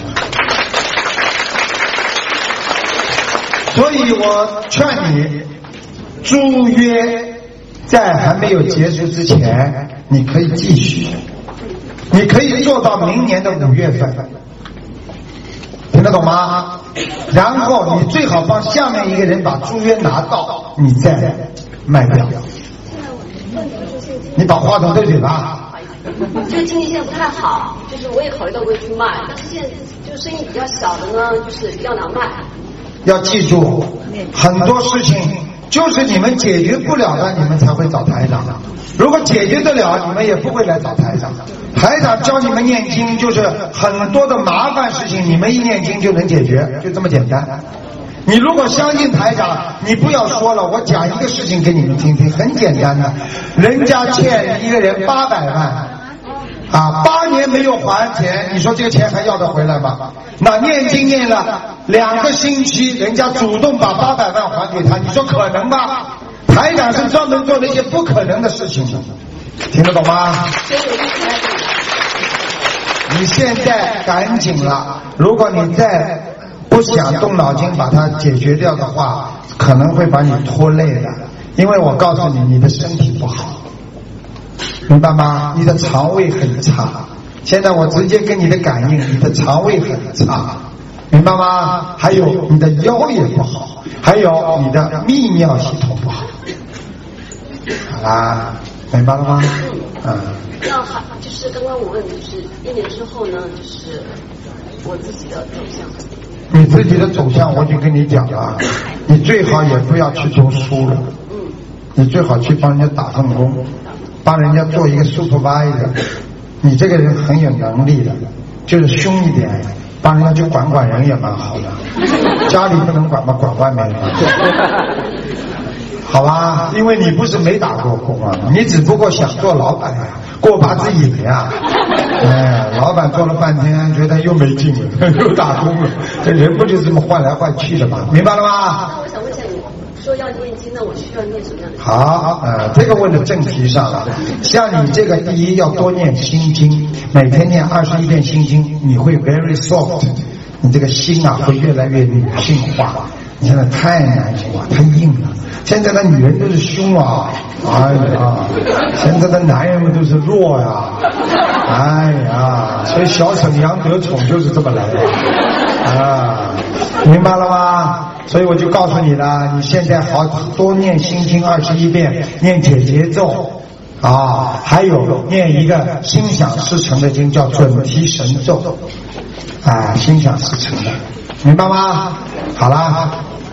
所以我劝你，租约在还没有结束之前，你可以继续，你可以做到明年的五月份，听得懂吗？然后你最好帮下面一个人把租约拿到，你再卖掉。你把话筒对嘴巴。 就是经济现在不太好，就是我也考虑到过去卖，但是现在就生意比较小的呢，就是比较难卖。 要记住，很多事情就是你们解决不了的，你们才会找台长。如果解决得了，你们也不会来找台长。台长教你们念经，就是很多的麻烦事情，你们一念经就能解决，就这么简单。你如果相信台长，你不要说了，我讲一个事情给你们听听，很简单的，人家欠一个人八百万。啊，八年没有还钱，你说这个钱还要得回来吗？那念经念了两个星期，人家主动把八百万还给他，你说可能吗？台长是专门做那些不可能的事情，听得懂吗？你现在赶紧了，如果你再不想动脑筋把它解决掉的话，可能会把你拖累的，因为我告诉你，你的身体不好。明白吗？你的肠胃很差，现在我直接跟你的感应，你的肠胃很差，明白吗？还有你的腰也不好，还有你的泌尿系统不好。好啦，明白了吗？嗯。 那还就是刚刚我问，就是一年之后呢，就是我自己的走向。 你自己的走向我已经跟你讲了，你最好也不要去读书了， 嗯， 你最好去帮人家打份工。帮人家做一个 supervisor， 你这个人很有能力的，就是凶一点，帮人家去管管人也蛮好的。家里不能管吗？管外面人，好吧？因为你不是没打过工啊，你只不过想做老板呀，过把子瘾呀。哎，老板做了半天，觉得又没劲了，又打工了，这人不就这么换来换去的吗？明白了吗？ 那我想问一下你。说要念经呢，我需要念什么样的？ 好，呃，这个问的正题上了。像你这个，第一要多念心经，每天念二十一遍心经，你会 very soft， 你这个心啊会越来越女性化。你现在太男性化，太硬了。现在的女人都是凶啊，哎呀，现在的男人们都是弱呀，哎呀，所以小沈阳得宠就是这么来的啊，明白了吗？所以我就告诉你了，你现在好多念心经二十一遍，念解结咒啊，还有念一个心想事成的经，叫准提神咒啊，心想事成的，明白吗？好啦。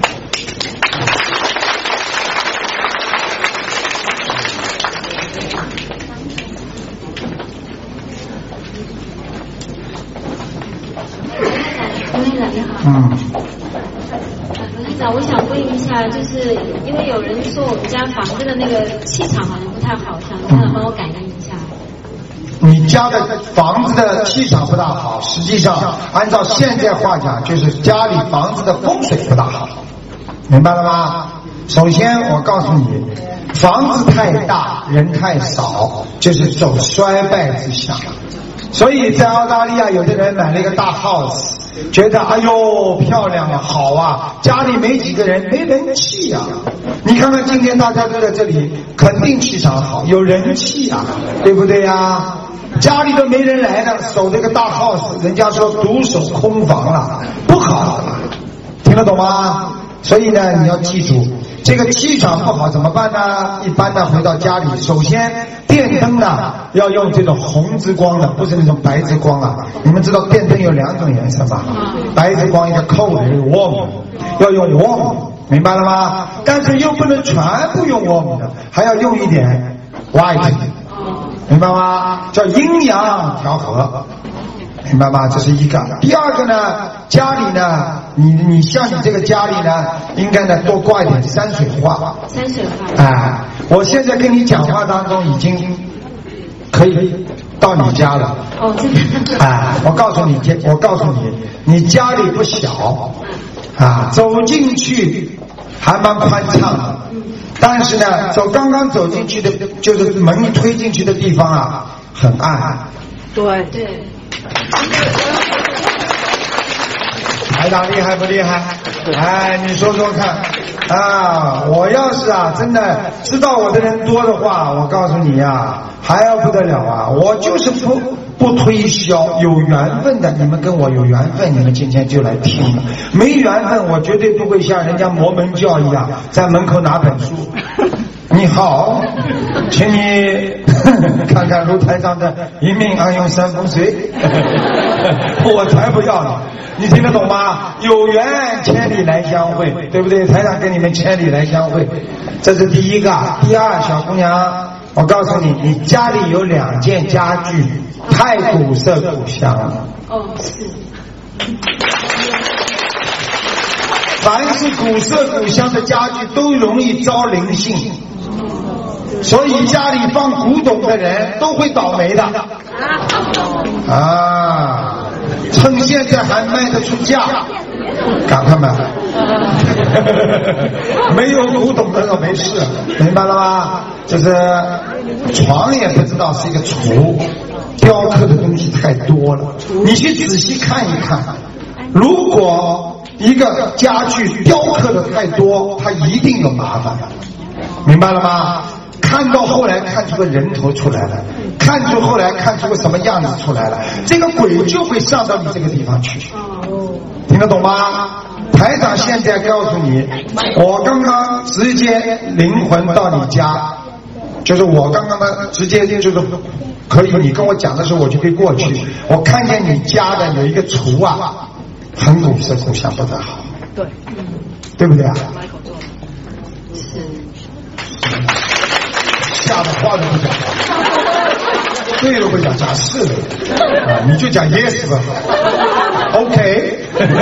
嗯。 罗队长，我想问一下，就是因为有人说我们家房子的那个气场好像不太好，想让他帮我感应一下。 你家的房子的气场不大好，实际上按照现在话讲，就是家里房子的风水不大好，明白了吗？首先我告诉你，房子太大，人太少，就是走衰败之象。所以在澳大利亚，有的人买了一个大 house， 觉得哎呦漂亮啊，好啊，家里没几个人，没人气啊。你看看今天大家都在这里，肯定气场好，有人气啊，对不对呀、啊？家里都没人来了，守这个大 house， 人家说独守空房了，不好的，听得懂吗？所以呢，你要记住，这个气场不好怎么办呢？一般呢，回到家里，首先电灯呢要用这种红之光的，不是那种白之光啊。你们知道电灯有两种颜色吗？白之光一个 cold， 一个 warm， 要用 warm， 明白了吗？但是又不能全部用 warm 的，还要用一点 white， 明白吗？叫阴阳调和。明白吗？这是一个。第二个呢，家里呢，你你像你这个家里呢，应该呢多挂一点山水画。 山水画。 哎，我现在跟你讲话当中已经可以到你家了。 哦，真的。 哎，我告诉你，我告诉你，你家里不小啊，走进去还蛮宽敞的，但是呢，走刚刚走进去的，就是门一推进去的地方啊，很暗。 对对。 台长厉害不厉害？哎，你说说看啊！我要是啊，真的知道我的人多的话，我告诉你呀、啊，还要不得了啊！我就是不不推销，有缘分的，你们跟我有缘分，你们今天就来听；没缘分，我绝对不会像人家摩门教一样，在门口拿本书。你好，请你看看卢台长的一命安用三风水，我才不要呢！你听得懂吗？有缘千里来相会，对不对？台长跟你们千里来相会，这是第一个。第二，小姑娘，我告诉你，你家里有两件家具太古色古香了。 哦，是。 凡是古色古香的家具都容易招灵性，所以家里放古董的人都会倒霉的啊！趁现在还卖得出价，赶快买。没有古董的都没事，明白了吗？就是床也不知道是一个橱，雕刻的东西太多了。你去仔细看一看，如果一个家具雕刻的太多，它一定有麻烦，明白了吗？看到后来看出个人头出来了，看出后来看出个什么样子出来了，这个鬼就会上到你这个地方去，听得懂吗？台长现在告诉你，我刚刚直接灵魂到你家，就是我刚刚的直接就是可以，你跟我讲的时候我就可以过去。我看见你家的有一个橱啊，很古色古香，不得好， 对， 对不对啊？吓得话都不讲，对都不讲，讲是的啊，你就讲 yes 吧 ，OK，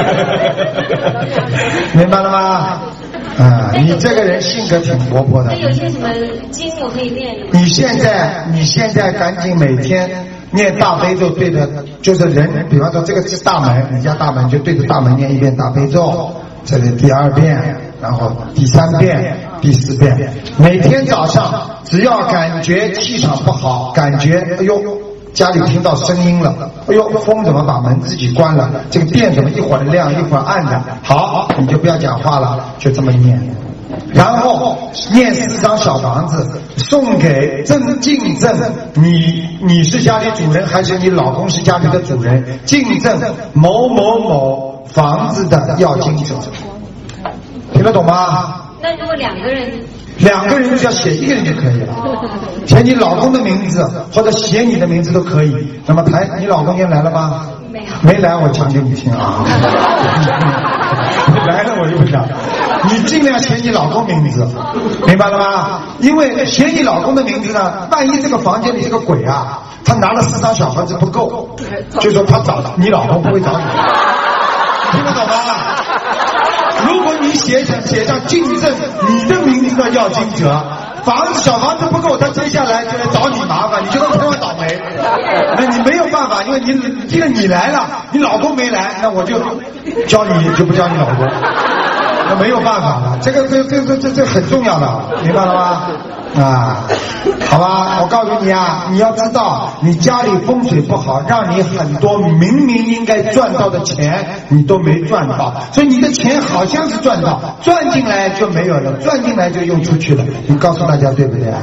明白了吗？啊，你这个人性格挺活泼的。 那有些什么经我可以念？ 你现在，你现在赶紧每天念大悲咒，对着就是人，比方说这个是大门，你家大门就对着大门念一遍大悲咒，这里第二遍，然后第三遍、第四遍。每天早上只要感觉气场不好，感觉哎呦家里听到声音了，哎呦，风怎么把门自己关了？这个电怎么一会儿亮一会儿暗的？好，你就不要讲话了，就这么念。然后念四张小房子送给正敬赠，你你是家里主人还是你老公是家里的主人？敬赠某某某房子的要经者，听得懂吗？ 那如果两个人？ 两个人只要写一个人就可以了，写你老公的名字或者写你的名字都可以。那么台，你老公今天来了吗？ 没有。 没来，我讲给你听啊。来了我就不讲，你尽量写你老公名字，明白了吗？因为写你老公的名字呢，万一这个房间里这个鬼啊，他拿了四张小房子不够，就说他找你老公不会找你，听得懂吗？如果你写上写上敬赠你的名字的要经者，房子小房子不够，他接下来就来找你麻烦，你就跟天倒霉。那你没有办法，因为你既然你来了，你老公没来，那我就教你就不教你老公，那没有办法了。这个这这这这这很重要的，明白了吗？啊，好吧，我告诉你啊，你要知道，你家里风水不好，让你很多明明应该赚到的钱，你都没赚到，所以你的钱好像是赚到，赚进来就没有了，赚进来就用出去了。你告诉大家对不对？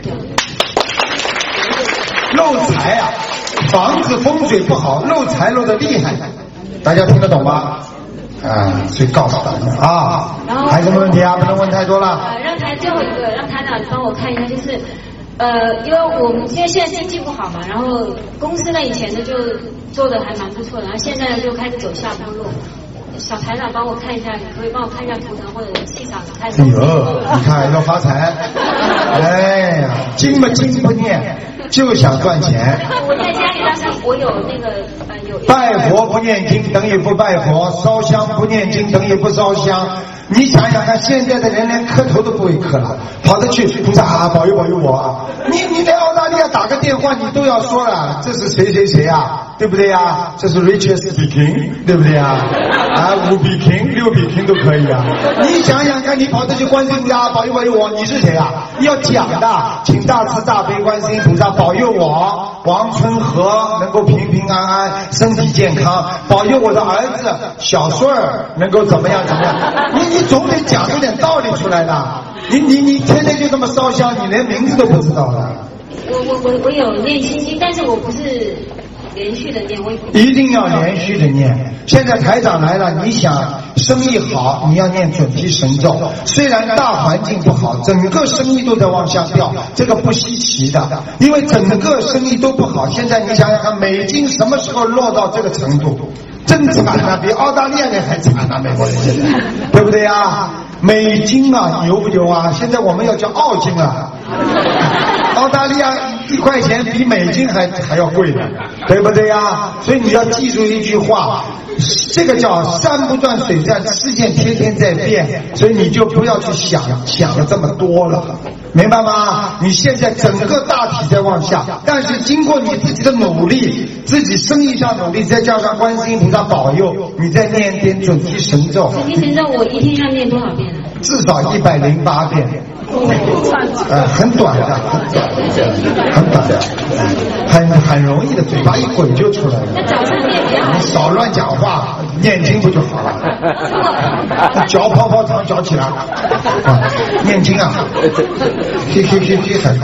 漏财啊，房子风水不好，漏财漏的厉害，大家听得懂吗？啊，所以告诉大家啊，还有什么问题啊？不能问太多了。 呃，让台最后一个，让台长帮我看一下，就是，呃，因为我们因为现在经济不好嘛，然后公司呢以前呢就做的还蛮不错的，然后现在呢就开始走下坡路。小台长帮我看一下，你可以帮我看一下图腾或者气场开始。 哎呦，你看要发财，哎呀，经不经不念，就想赚钱。 我在家里当时我有那个呃有。 拜佛不念经等于不拜佛，烧香不念经等于不烧香。你想想看，现在的人连磕头都不会磕了，跑着去菩萨啊，保佑保佑我啊！你你在澳大利亚打个电话，你都要说了，这是谁谁谁啊，对不对呀？这是 Richard speaking， 对不对呀？啊，五比平、六比平都可以啊！你想想看，你跑着去观世音菩萨保佑保佑我，你是谁啊？你要讲的，请大慈大悲观世音菩萨保佑我王春和能够平平安安、身体健康，保佑我的儿子小顺儿能够怎么样怎么样？你你总得讲出点道理出来的。你你你天天就这么烧香，你连名字都不知道了。 我我我我有念心经，但是我不是连续的念，我一定要连续的念。现在台长来了，你想生意好，你要念准提神咒。虽然大环境不好，整个生意都在往下掉，这个不稀奇的，因为整个生意都不好。现在你想想看，美金什么时候落到这个程度？真惨啊，比澳大利亚人还惨啊，美国人现在，对不对啊？美金啊，牛不牛啊？现在我们要叫澳金啊。澳大利亚一块钱比美金还还要贵呢，对不对呀？所以你要记住一句话，这个叫山不断水断，世界天天在变，所以你就不要去想想的这么多了，明白吗？你现在整个大体在往下，但是经过你自己的努力，自己生意上努力，再加上观世音菩萨保佑，你再念点准提神咒。 准提神咒我一天要念多少遍呢？ 至少一百零八遍。呃，很短的，很短的，很短的，很很容易的，嘴巴一滚就出来了。 那早上念比较好。 你少乱讲话，念经不就好了？嚼泡泡糖嚼起来，啊，念经啊，嘿嘿嘿嘿很。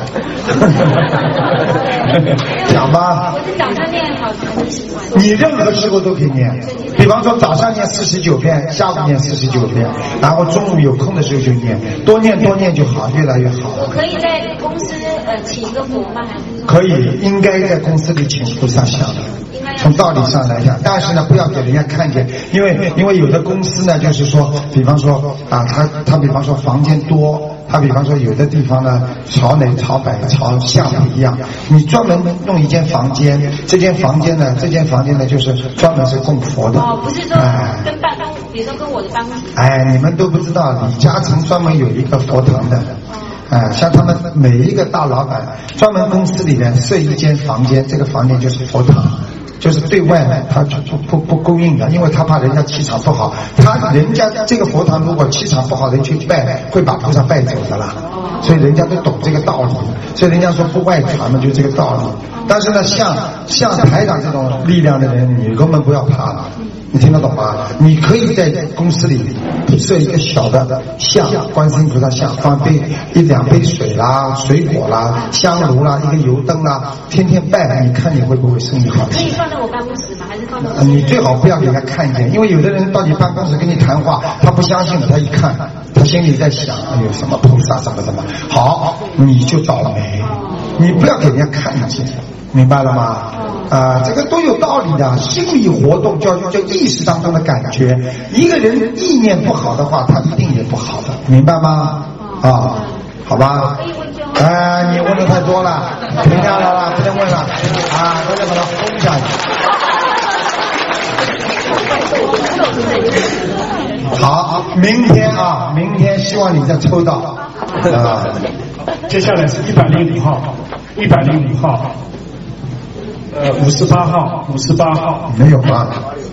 讲吧。 我是早上念好很喜欢。 你任何时候都可以念，比方说早上念四十九遍，下午念四十九遍，然后中午有空的时候就念，多念多念就好，越来越好。 我可以在公司呃请一个佛吗？还是可以，应该在公司里请菩萨像。从道理上来讲，但是呢，不要给人家看见，因为因为有的公司呢，就是说，比方说啊，他他比方说房间多，他比方说有的地方呢，朝南朝北朝向不一样，你专门弄一间房间，这间房间呢，这间房间呢，就是专门是供佛的。 哦，不是说跟办公，比如说跟我的办公室。 哎，你们都不知道，李嘉诚专门有一个佛堂的。哎，像他们每一个大老板，专门公司里面设一间房间，这个房间就是佛堂。 就是对外他就不不不供应的，因为他怕人家气场不好。他人家这个佛堂如果气场不好的人去拜，会把菩萨拜走的啦。所以人家都懂这个道理，所以人家说不外传嘛，就这个道理。但是呢，像像台长这种力量的人，你根本不要怕了。你听得懂吗？你可以在公司里设一个小的像，观世音菩萨像，放杯一两杯水啦、水果啦、香炉啦、一个油灯啦，天天拜，你看你会不会生意好？ 可以放在我办公室吗？还是放到？ 你最好不要给他看见，因为有的人到你办公室跟你谈话，他不相信的，他一看，他心里在想，哎呦什么菩萨什么什么，好，你就倒霉，你不要给人家看见。明白了吗？啊，这个都有道理的。心理活动叫叫意识当中的感觉。一个人意念不好的话，他一定也不好的，明白吗？啊，好吧。哎、呃，你问的太多了，停下来了，不能问了啊！大家把它轰下去。好，明天啊，明天希望你再抽到啊。 接下来是一百零五号，一百零五号。呃，五十八号，五十八号没有吧？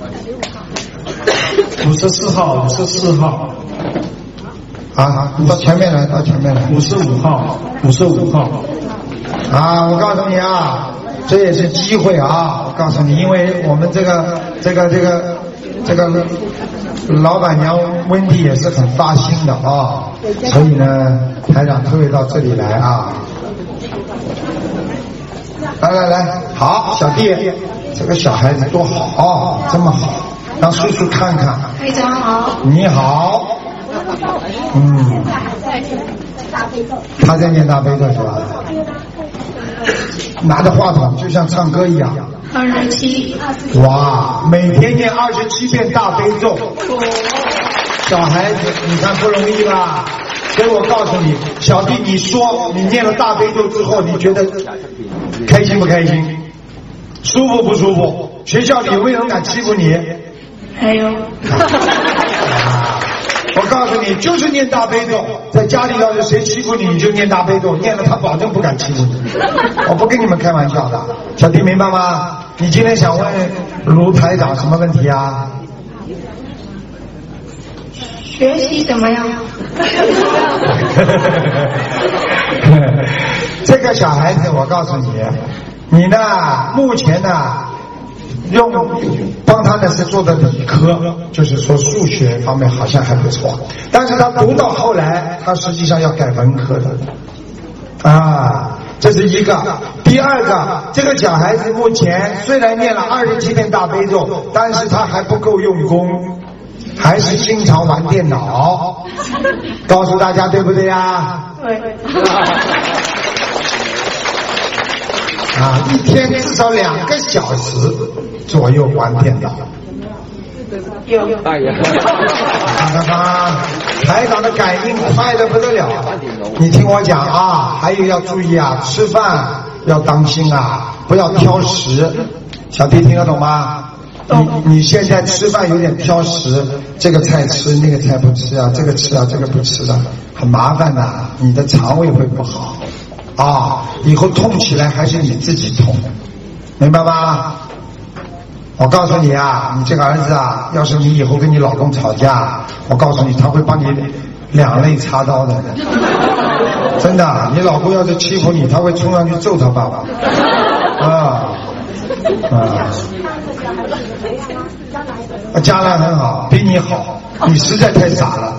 五十四号，五十四号啊，到前面来，到前面来。 五十五号，五十五号啊，我告诉你啊，这也是机会啊！我告诉你，因为我们这个这个这个这个老板娘温蒂也是很发心的啊，所以呢，台长特别到这里来啊。来来来，好，小弟，这个小孩子多好，哦，这么好，让叔叔看看。 台长好。 你好。嗯。他在念大悲咒是吧？拿着话筒就像唱歌一样。 二十七。 哇，每天念二十七遍大悲咒。小孩子，你看不容易吧？所以我告诉你，小弟，你说你念了大悲咒之后，你觉得开心不开心？舒服不舒服？学校里有没有人敢欺负你？ 没有。 我告诉你，就是念大悲咒，在家里要是谁欺负你，你就念大悲咒，念了他保证不敢欺负你。我不跟你们开玩笑的，小弟明白吗？你今天想问卢台长什么问题啊？ 学习怎么样？ 这个小孩子，我告诉你，你呢，目前呢，用帮他呢是做的理科，就是说数学方面好像还不错，但是他读到后来，他实际上要改文科的，啊，这是一个。第二个，这个小孩子目前虽然念了二十七遍大悲咒，但是他还不够用功。还是经常玩电脑，告诉大家对不对呀？ 对。 啊，一天至少两个小时左右玩电脑。 有。 哎呀，看看看，台长的感应快得不得了。你听我讲啊，还有要注意啊，吃饭要当心啊，不要挑食。小弟听得懂吗？你你现在吃饭有点挑食，这个菜吃那个菜不吃啊，这个吃啊这个不吃的，很麻烦的，你的肠胃会不好啊，以后痛起来还是你自己痛，明白吗？我告诉你啊，你这个儿子啊，要是你以后跟你老公吵架，我告诉你他会帮你两肋插刀的，真的，你老公要是欺负你，他会冲上去揍他爸爸啊啊！将来很好，比你好，你实在太傻了。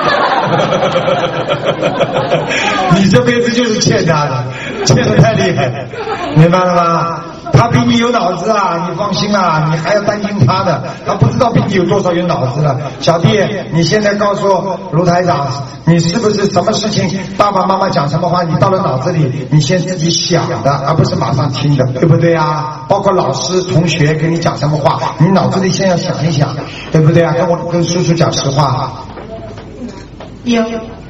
你这辈子就是欠他的，欠得太厉害了，明白了吗？他比你有脑子啊，你放心啊，你还要担心他的，他不知道比你有多少有脑子了。小弟，你现在告诉卢台长，你是不是什么事情爸爸妈妈讲什么话，你到了脑子里你先自己想的，而不是马上听的，对不对啊？包括老师同学跟你讲什么话，你脑子里先要想一想，对不对啊？跟我跟叔叔讲实话。 有。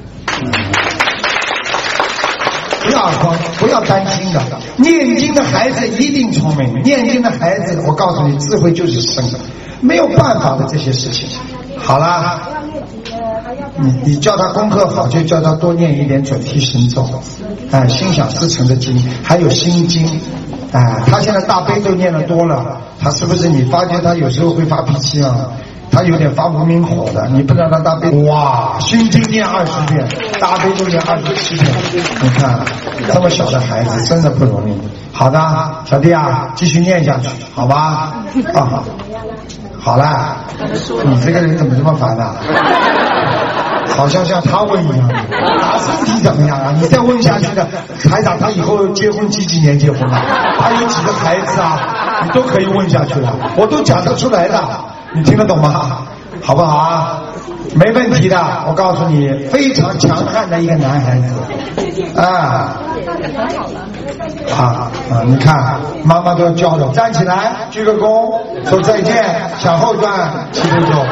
不要慌，不要担心的。念经的孩子一定聪明，念经的孩子，我告诉你，智慧就是生的，没有办法的这些事情。好啦， 你你叫他功课好，就叫他多念一点准提神咒，哎，心想事成的经，还有心经，哎，他现在大悲咒念的多了，他是不是你发觉他有时候会发脾气啊？他有点发无名火的，你不让他大悲，哇，心经念二十遍，大悲咒念二十七遍，你看这么小的孩子真的不容易。好的，小弟啊，继续念下去，好吧？啊，好了，你这个人怎么这么烦啊？好像像他问一样，他身体怎么样啊？你再问下去的，台长他以后结婚几几年结婚啊？他有几个孩子啊？你都可以问下去了，我都讲得出来的。你听得懂吗？好不好啊？没问题的，我告诉你，非常强悍的一个男孩子啊！啊啊！你看，妈妈都要教的，站起来，鞠个躬，说再见，向后转七步走。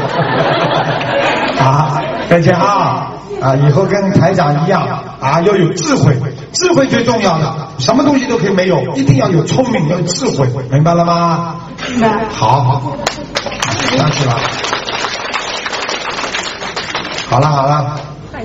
啊，再见啊！啊，以后跟台长一样啊，要有智慧，智慧最重要的，什么东西都可以没有，一定要有聪明，要有智慧，明白了吗？ 明白。 好。上去了，好了好了。 哎，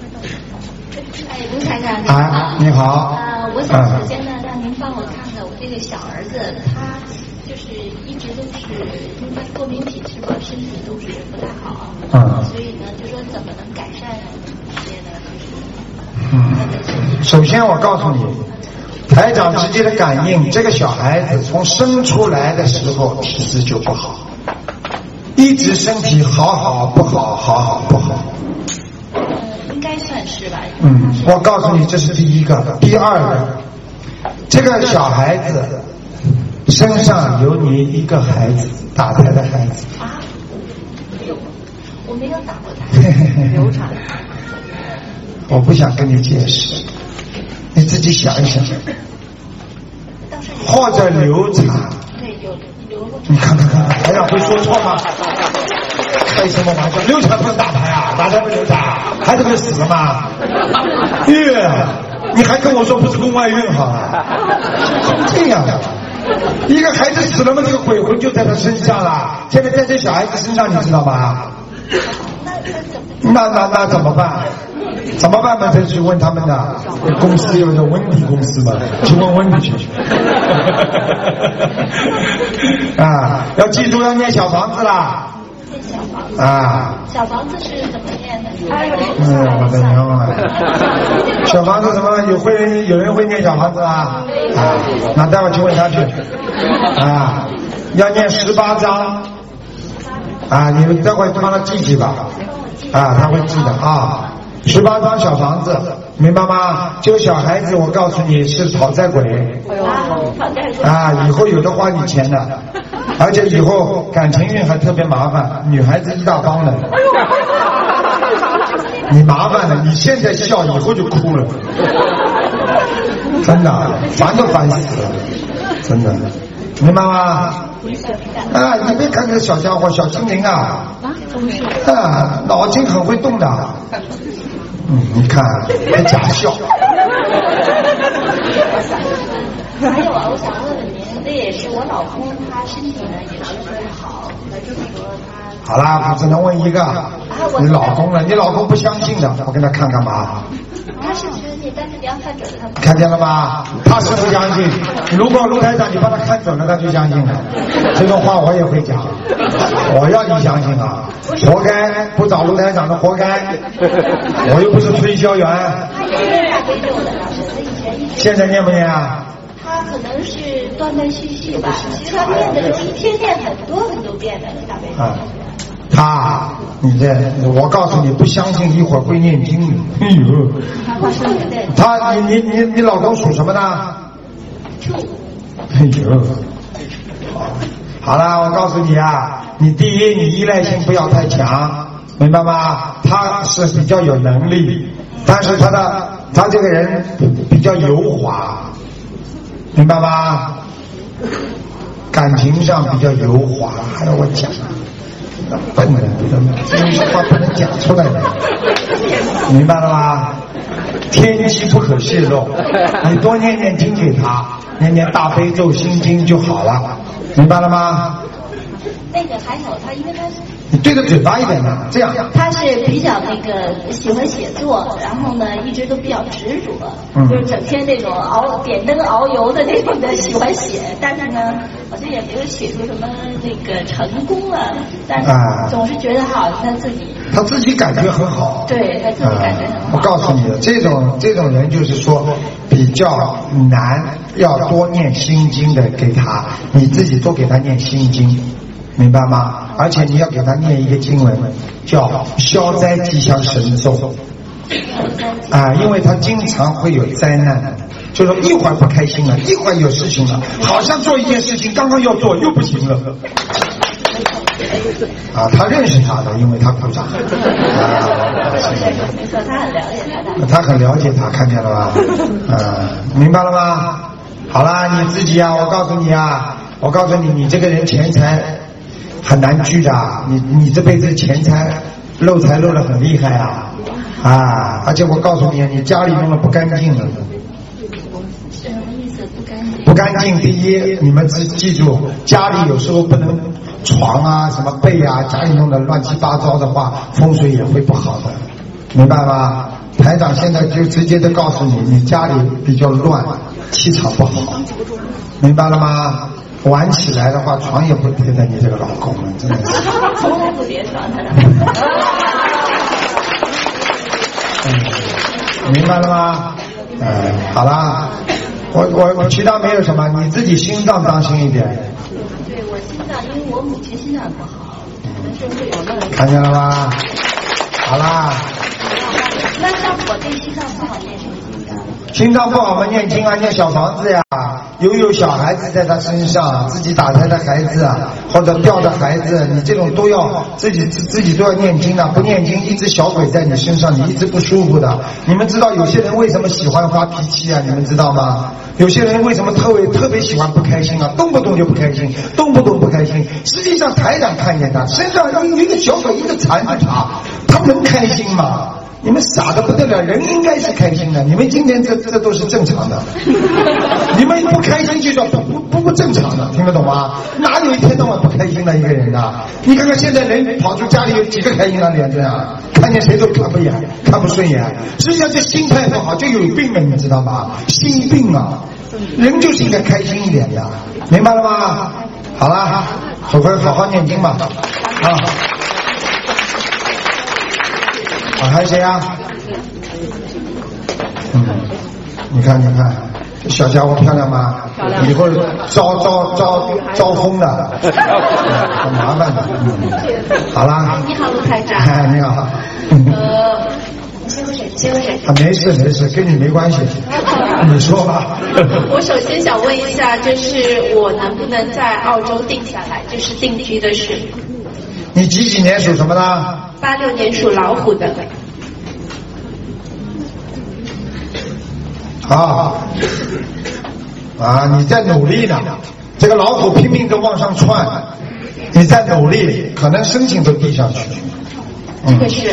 卢台长， 哎，你好。 呃，我想首先呢，让您帮我看看我这个小儿子，他就是一直都是因为过敏体质嘛，身体都是不太好。嗯。所以呢，就说怎么能改善这些呢？ 嗯。首先我告诉你，台长直接的感应，这个小孩子从生出来的时候体质就不好。一直身体好好不好，好好不好。 嗯，应该算是吧。 嗯，我告诉你，这是第一个。第二个，这个小孩子身上有你一个孩子，打胎的孩子。 啊？我没有打过胎。流产。 我不想跟你解释，你自己想一想。或者流产。 对，有流过。 你看看看，台长会说错吗？开什么玩笑？流产不能打胎啊，打胎不流产，孩子不是死了吗？耶！你还跟我说不是宫外孕好啊？这样的，一个孩子死了嘛，这个鬼魂就在他身上了。现在在这小孩子身上，你知道吗？那那那怎么办？怎么办嘛？再去问他们的公司，有个温迪公司嘛，去问温迪去。啊，要记住要念小房子啦。 念小房子啊。 小房子是怎么念的？ 嗯，我的娘啊！小房子什么？有会人有人会念小房子啊？啊，那待会儿去问他去。啊，要念十八章。啊，你们待会儿帮他记记吧。啊，他会记的啊。十八张小房子，明白吗？这个小孩子，我告诉你是讨债鬼，啊，以后有的花你钱的，而且以后感情运还特别麻烦，女孩子一大帮的，你麻烦了，你现在笑，以后就哭了，真的，烦都烦死了，真的，明白吗？啊，你别看这个小家伙，小精灵啊，啊，脑筋很会动的。嗯，你看还假笑。 还有啊，我想问问您，这也是我老公，他身体呢也是不好，就是说他。 好啦，我只能问一个，你老公了，你老公不相信的，我给他看干嘛？ 他是觉得你，但是你要看准了他。 看见了吗？他是不相信。如果卢台长你帮他看准了，他就相信了。这种话我也会讲，我要你相信啊！活该，不找卢台长的活该。我又不是推销员。 他也是大悲咒的，老师，他以前一直。 现在念不念啊？ 他可能是断断续续吧，其实他念的时候一天念很多很多遍的大悲咒。 啊他，你这，我告诉你，不相信一会儿会念经的。哎呦，他，你你你你老公属什么的？哎呦，好了，我告诉你啊，你第一，你依赖性不要太强，明白吗？他是比较有能力，但是他的他这个人比较油滑，明白吗？感情上比较油滑，还要我讲。笨的，这句话不能讲出来的，明白了吗？天机不可泄露，你多念念经给他，念念大悲咒、心经就好了，明白了吗？ 那个还有他，因为他你对着嘴巴一点嘛，这样。 他是比较那个喜欢写作，然后呢一直都比较执着， 嗯、 就是整天那种熬点灯熬油的那种的喜欢写，但是呢好像也没有写出什么那个成功啊，但是总是觉得好像他自己。 他自己感觉很好。 对，他自己感觉很好。 我告诉你，这种这种人就是说比较难，要多念心经的给他，你自己多给他念心经。明白吗？而且你要给他念一个经文，叫消灾吉祥神咒啊，因为他经常会有灾难，就是一会儿不开心了，一会儿有事情了，好像做一件事情刚刚要做又不行了。啊，他认识他的，因为他鼓掌。啊， 没错，他很了解他的。 他很了解他，看见了吧？啊，明白了吗？好啦，你自己啊，我告诉你啊，我告诉你，你这个人钱财很难聚的，你你这辈子钱财漏财漏得很厉害啊啊！而且我告诉你，你家里弄得不干净了。 什么意思？不干净？ 不干净。第一，你们记记住，家里有时候不能床啊、什么被啊，家里弄得乱七八糟的话，风水也会不好的，明白吗？台长现在就直接的告诉你，你家里比较乱，气场不好，明白了吗？玩起来的话，床也不贴在你这个老公了，真的是。 从来不叠床的。 嗯，明白了吗？嗯，好啦，我我其他没有什么，你自己心脏当心一点。 对，我心脏，因为我母亲心脏不好，可能是会有那个。 看见了吗？好啦。 那像我对心脏不好念什么经啊？ 心脏不好嘛，念经啊，念小房子呀。有有小孩子在他身上，自己打胎的孩子啊，或者掉的孩子，你这种都要自己自自己都要念经啊，不念经，一只小鬼在你身上，你一直不舒服的。你们知道有些人为什么喜欢发脾气啊？你们知道吗？有些人为什么特别特别喜欢不开心啊？动不动就不开心，动不动不开心。实际上台长看见他身上有一个小鬼一直缠着他，他能开心吗？你们傻得不得了，人应该是开心的。你们今天这这都是正常的，你们不开心就叫不不不正常的，听得懂吗？哪有一天到晚不开心的一个人啊？你看看现在人跑出家里有几个开心的脸这样，看见谁都看不眼，看不顺眼。实际上这心态不好就有病了，你知道吗？心病啊，人就是应该开心一点的，明白了吗？好了，回回好好念经吧，啊。啊，还有谁啊？嗯，你看，你看，这小家伙漂亮吗？以后招招招招风的，很麻烦的。嗯，好啦。 你好，卢台长。 哎，你好。 呃，接过谁？接过谁？ 啊，没事没事，跟你没关系。你说吧。 我首先想问一下，就是我能不能在澳洲定下来，就是定居的事？ 你几几年属什么的？ 八六年属老虎的。 啊啊！你在努力呢，这个老虎拼命的往上窜，你在努力，可能申请都递上去。 这个是。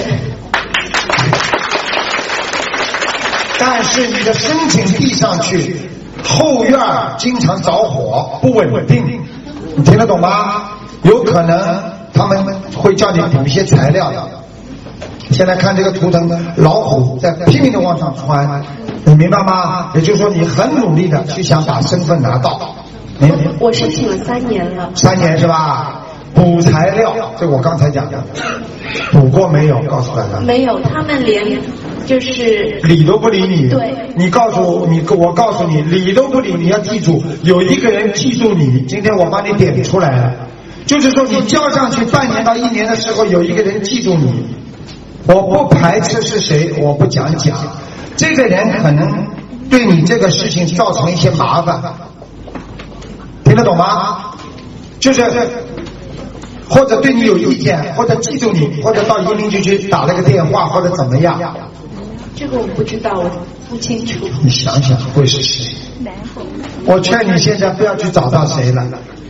但是你的申请递上去，后院经常着火，不稳定，你听得懂吗？有可能他们会叫你补一些材料的。现在看这个图腾，老虎在拼命的往上窜，你明白吗？也就是说，你很努力的去想把身份拿到。你我申请了三年了。 三年是吧？补材料，这我刚才讲的，补过没有？告诉大家。 没有，他们连就是理都不理你。 对。 你告诉你，我告诉你，理都不理你，要记住，有一个人记住你。今天我帮你点出来了，就是说你交上去半年到一年的时候，有一个人记住你。我不排斥是谁，我不讲讲，这个人可能对你这个事情造成一些麻烦，听得懂吗？就是或者对你有意见，或者记住你，或者到移民局去打了个电话，或者怎么样。 这个我不知道，我不清楚。 你想想会是谁？我劝你现在不要去找到谁了，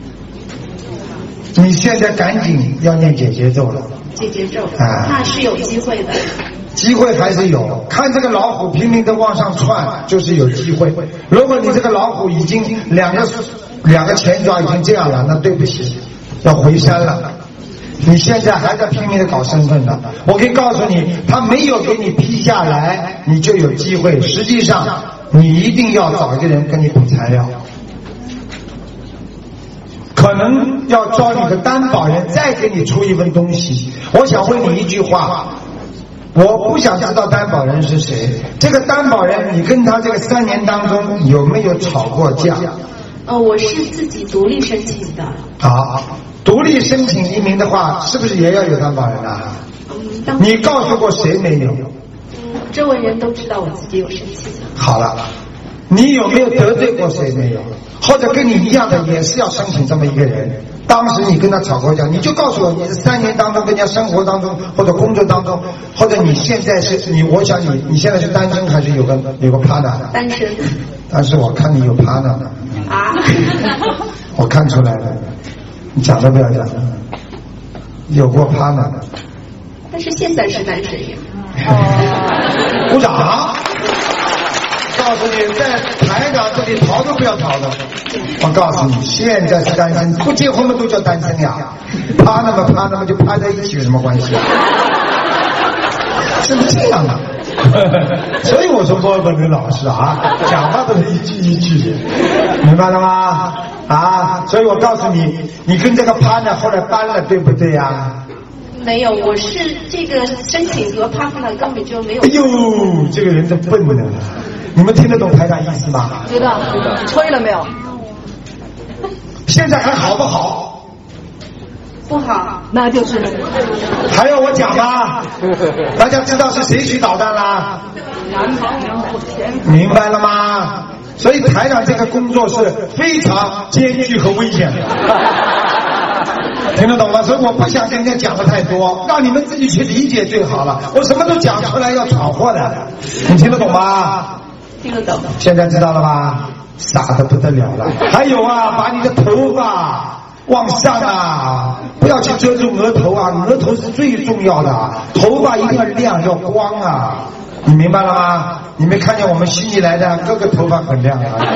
你现在赶紧要念姐姐咒了。 姐姐咒，啊，那是有机会的。 机会还是有，看这个老虎拼命的往上窜，就是有机会。如果你这个老虎已经两个两个前爪已经这样了，那对不起，要回山了。 你现在还在拼命的搞身份呢。我可以告诉你，他没有给你批下来，你就有机会。实际上，你一定要找一个人跟你补材料。可能要招你个担保人，再给你出一份东西。我想问你一句话，我不想知道担保人是谁。这个担保人，你跟他这个三年当中有没有吵过架？ 呃，我是自己独立申请的。 好，独立申请移民的话，是不是也要有担保人啊？ 嗯， 你告诉过谁没有？ 嗯，周围人都知道我自己有申请。 好了，你有没有得罪过谁没有？或者跟你一样的也是要申请这么一个人，当时你跟他吵过架，你就告诉我，你是三年当中跟人家生活当中或者工作当中，或者你现在是你，我想你你现在是单身还是有个有个 partner？ 单身。 但是我看你有 partner 的。 啊。 我看出来了，你讲都不要讲，有过 partner 的。 但是现在是单身呀。 哦。鼓掌。告诉你，在台长这里逃都不要逃的。我告诉你，现在是单身，不结婚的都叫单身呀。趴那么趴那么就趴在一起有什么关系？是不是这样的？所以我说墨尔本的老师啊，讲话都是一句一句的，明白了吗？啊，所以我告诉你，你跟这个趴呢后来搬了，对不对呀？ 没有，我是这个申请和 partner 根本就没有。 哎呦，这个人真笨呢。你们听得懂台长意思吗？ 知道，知道。吹了没有？ 现在还好不好？ 不好， 那就是。 还要我讲吗？大家知道是谁去捣蛋啦？明白了吗？所以台长这个工作是非常艰巨和危险的。听得懂吗？所以我不想跟人家讲的太多，让你们自己去理解最好了。我什么都讲出来要闯祸的，你听得懂吗？ 听得懂。 现在知道了吧？傻得不得了了。还有啊，把你的头发往上啊，不要去遮住额头啊，额头是最重要的，头发一定要亮要光啊，你明白了吗？你没看见我们悉尼来的个个头发很亮啊？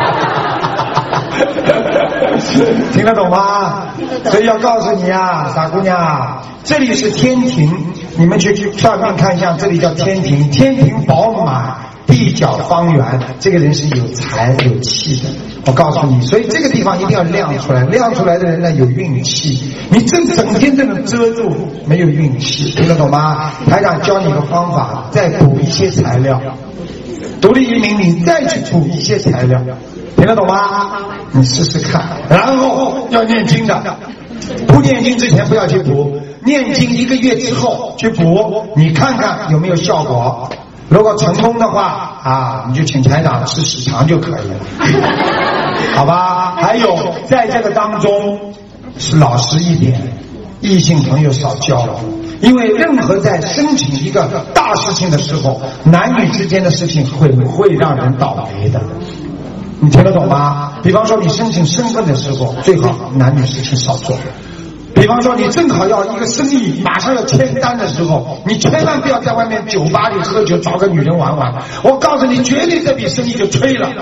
听得懂吗？所以要告诉你啊，傻姑娘，这里是天庭，你们去去算命看一下，这里叫天庭，天庭饱满，地角方圆，这个人是有财有气的。我告诉你，所以这个地方一定要亮出来，亮出来的人呢有运气。你正整天这种遮住，没有运气，听得懂吗？台长教你个方法，再补一些材料。独立移民，你再去补一些材料，听得懂吗？你试试看，然后要念经的。不念经之前不要去补，念经一个月之后去补，你看看有没有效果。如果成功的话啊，你就请台长吃屎肠就可以了，好吧？还有在这个当中是老实一点，异性朋友少交了，因为任何在申请一个大事情的时候，男女之间的事情会会让人倒霉的。你听得懂吗？比方说你申请身份的时候，最好男女事情少做。比方说你正好要一个生意马上要签单的时候，你千万不要在外面酒吧里喝酒找个女人玩玩，我告诉你，绝对这笔生意就吹了。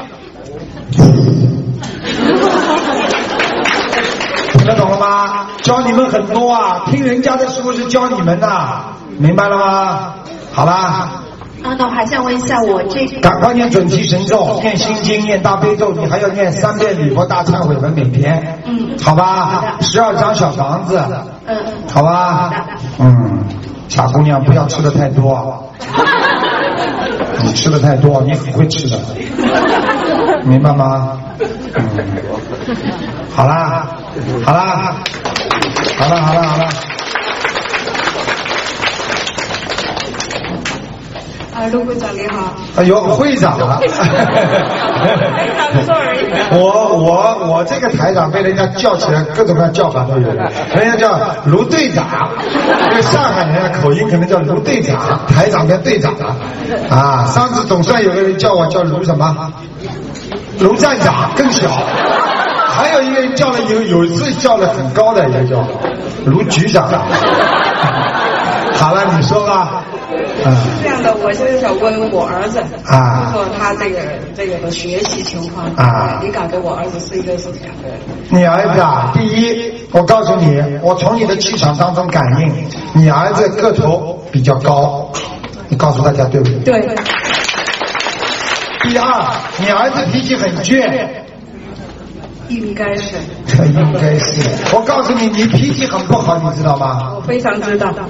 听得懂了吗？教你们很多啊，听人家的时候是教你们的、啊，明白了吗？好啦。 啊，那我还想问一下，我这个赶快念准提神咒，念心经，念大悲咒，你还要念三遍礼佛大忏悔文每天， 嗯， 好吧？十二张小房子， 嗯， 好吧？嗯，傻姑娘，不要吃的太多，你吃的太多，你很会吃的，明白吗？嗯，好啦，好啦，好了，好了，好了。 啊，陆会长你好。 哎呦，会长啊！我我我这个台长被人家叫起来，各种各样叫法都有，人家叫卢队长，因为上海人的口音可能叫卢队长，台长变队长了啊。上次总算有个人叫我叫卢什么，卢站长更小，还有一个人叫了有有一次叫了很高的，也叫卢局长。好了，你说吧。 嗯， 是这样的，我现在想问我儿子， 啊， 就说他这个这个的学习情况啊， 你感觉我儿子是一个什么样的人？ 你儿子啊，第一，我告诉你，我从你的气场当中感应，你儿子个头比较高，你告诉大家对不对？ 对。 第二，你儿子脾气很倔。 应该是。 应该是。我告诉你，你脾气很不好，你知道吗？ 我非常知道。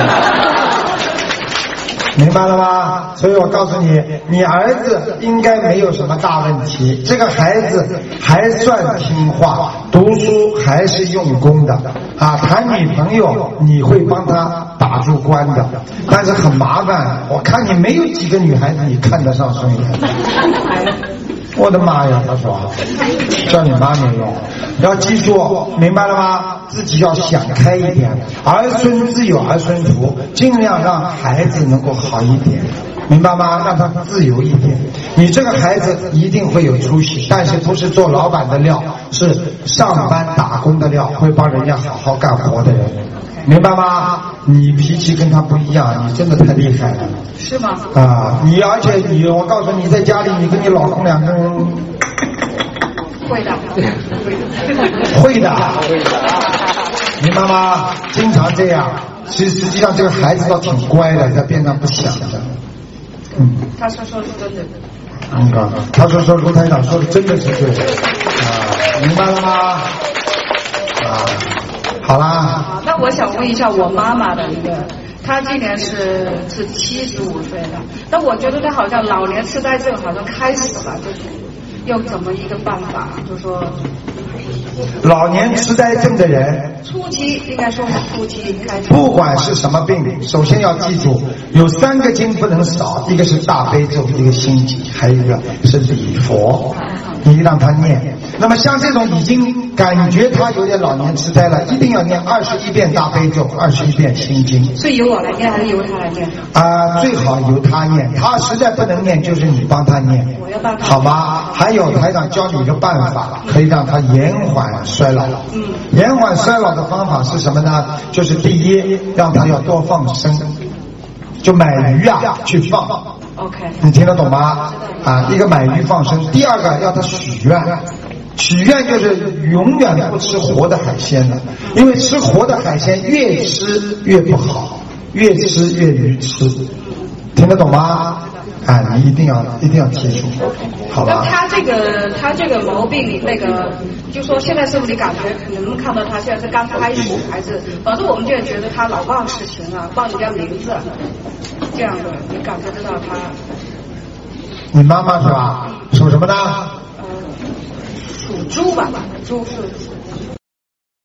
明白了吗？所以我告诉你，你儿子应该没有什么大问题，这个孩子还算听话，读书还是用功的啊。谈女朋友你会帮他把住关的，但是很麻烦。我看你没有几个女孩子你看得上孙岩。我的妈呀！他说，叫你妈没用，要记住，明白了吗？自己要想开一点，儿孙自有儿孙福，尽量让孩子能够好一点，明白吗？让他自由一点。你这个孩子一定会有出息，但是不是做老板的料，是上班打工的料，会帮人家好好干活的人，明白吗？你脾气跟他不一样，你真的太厉害了。 是吗？ 啊，你而且你，我告诉你，在家里你跟你老公两个人会的， 会的，明白吗？经常这样，其实实际上这个孩子倒挺乖的，在边上不想的。嗯， 他说说是真的。 你看，他说说卢台长说的真的是对的啊，明白了吗？啊，好啦。 好，那我想问一下我妈妈的一个。他今年是是七十五岁了，但我觉得他好像老年痴呆症好像开始了，就是用怎么一个办法，就是说老年痴呆症的人初期应该说是初期开始， 不管是什么病，首先要记住有三个经不能少，一个是大悲咒，一个心经，还有一个是礼佛，你让他念。那么像这种已经感觉他有点老年痴呆了，一定要念二十一遍大悲咒，二十一遍心经。 是由我来念还是由他来念？ 啊、呃，最好由他念，他实在不能念，就是你帮他念， 我要帮他， 好吗？还有台长教你一个办法，可以让他延缓衰老。 嗯， 延缓衰老的方法是什么呢？就是第一，让他要多放生，就买鱼啊去放。 OK， 你听得懂吗？啊，一个买鱼放生，第二个要他许愿。许愿就是永远不吃活的海鲜了，因为吃活的海鲜越吃越不好，越吃越愚痴，听得懂吗？啊，你一定要一定要记住，好吧？ 那他这个他这个毛病，那个就说现在是不是你感觉能看到他现在是刚开始还是？反正我们就觉得他老忘事情啊，忘人家名字，这样的你感觉得到他。 你妈妈是吧？属什么呢？ 属猪吧，猪是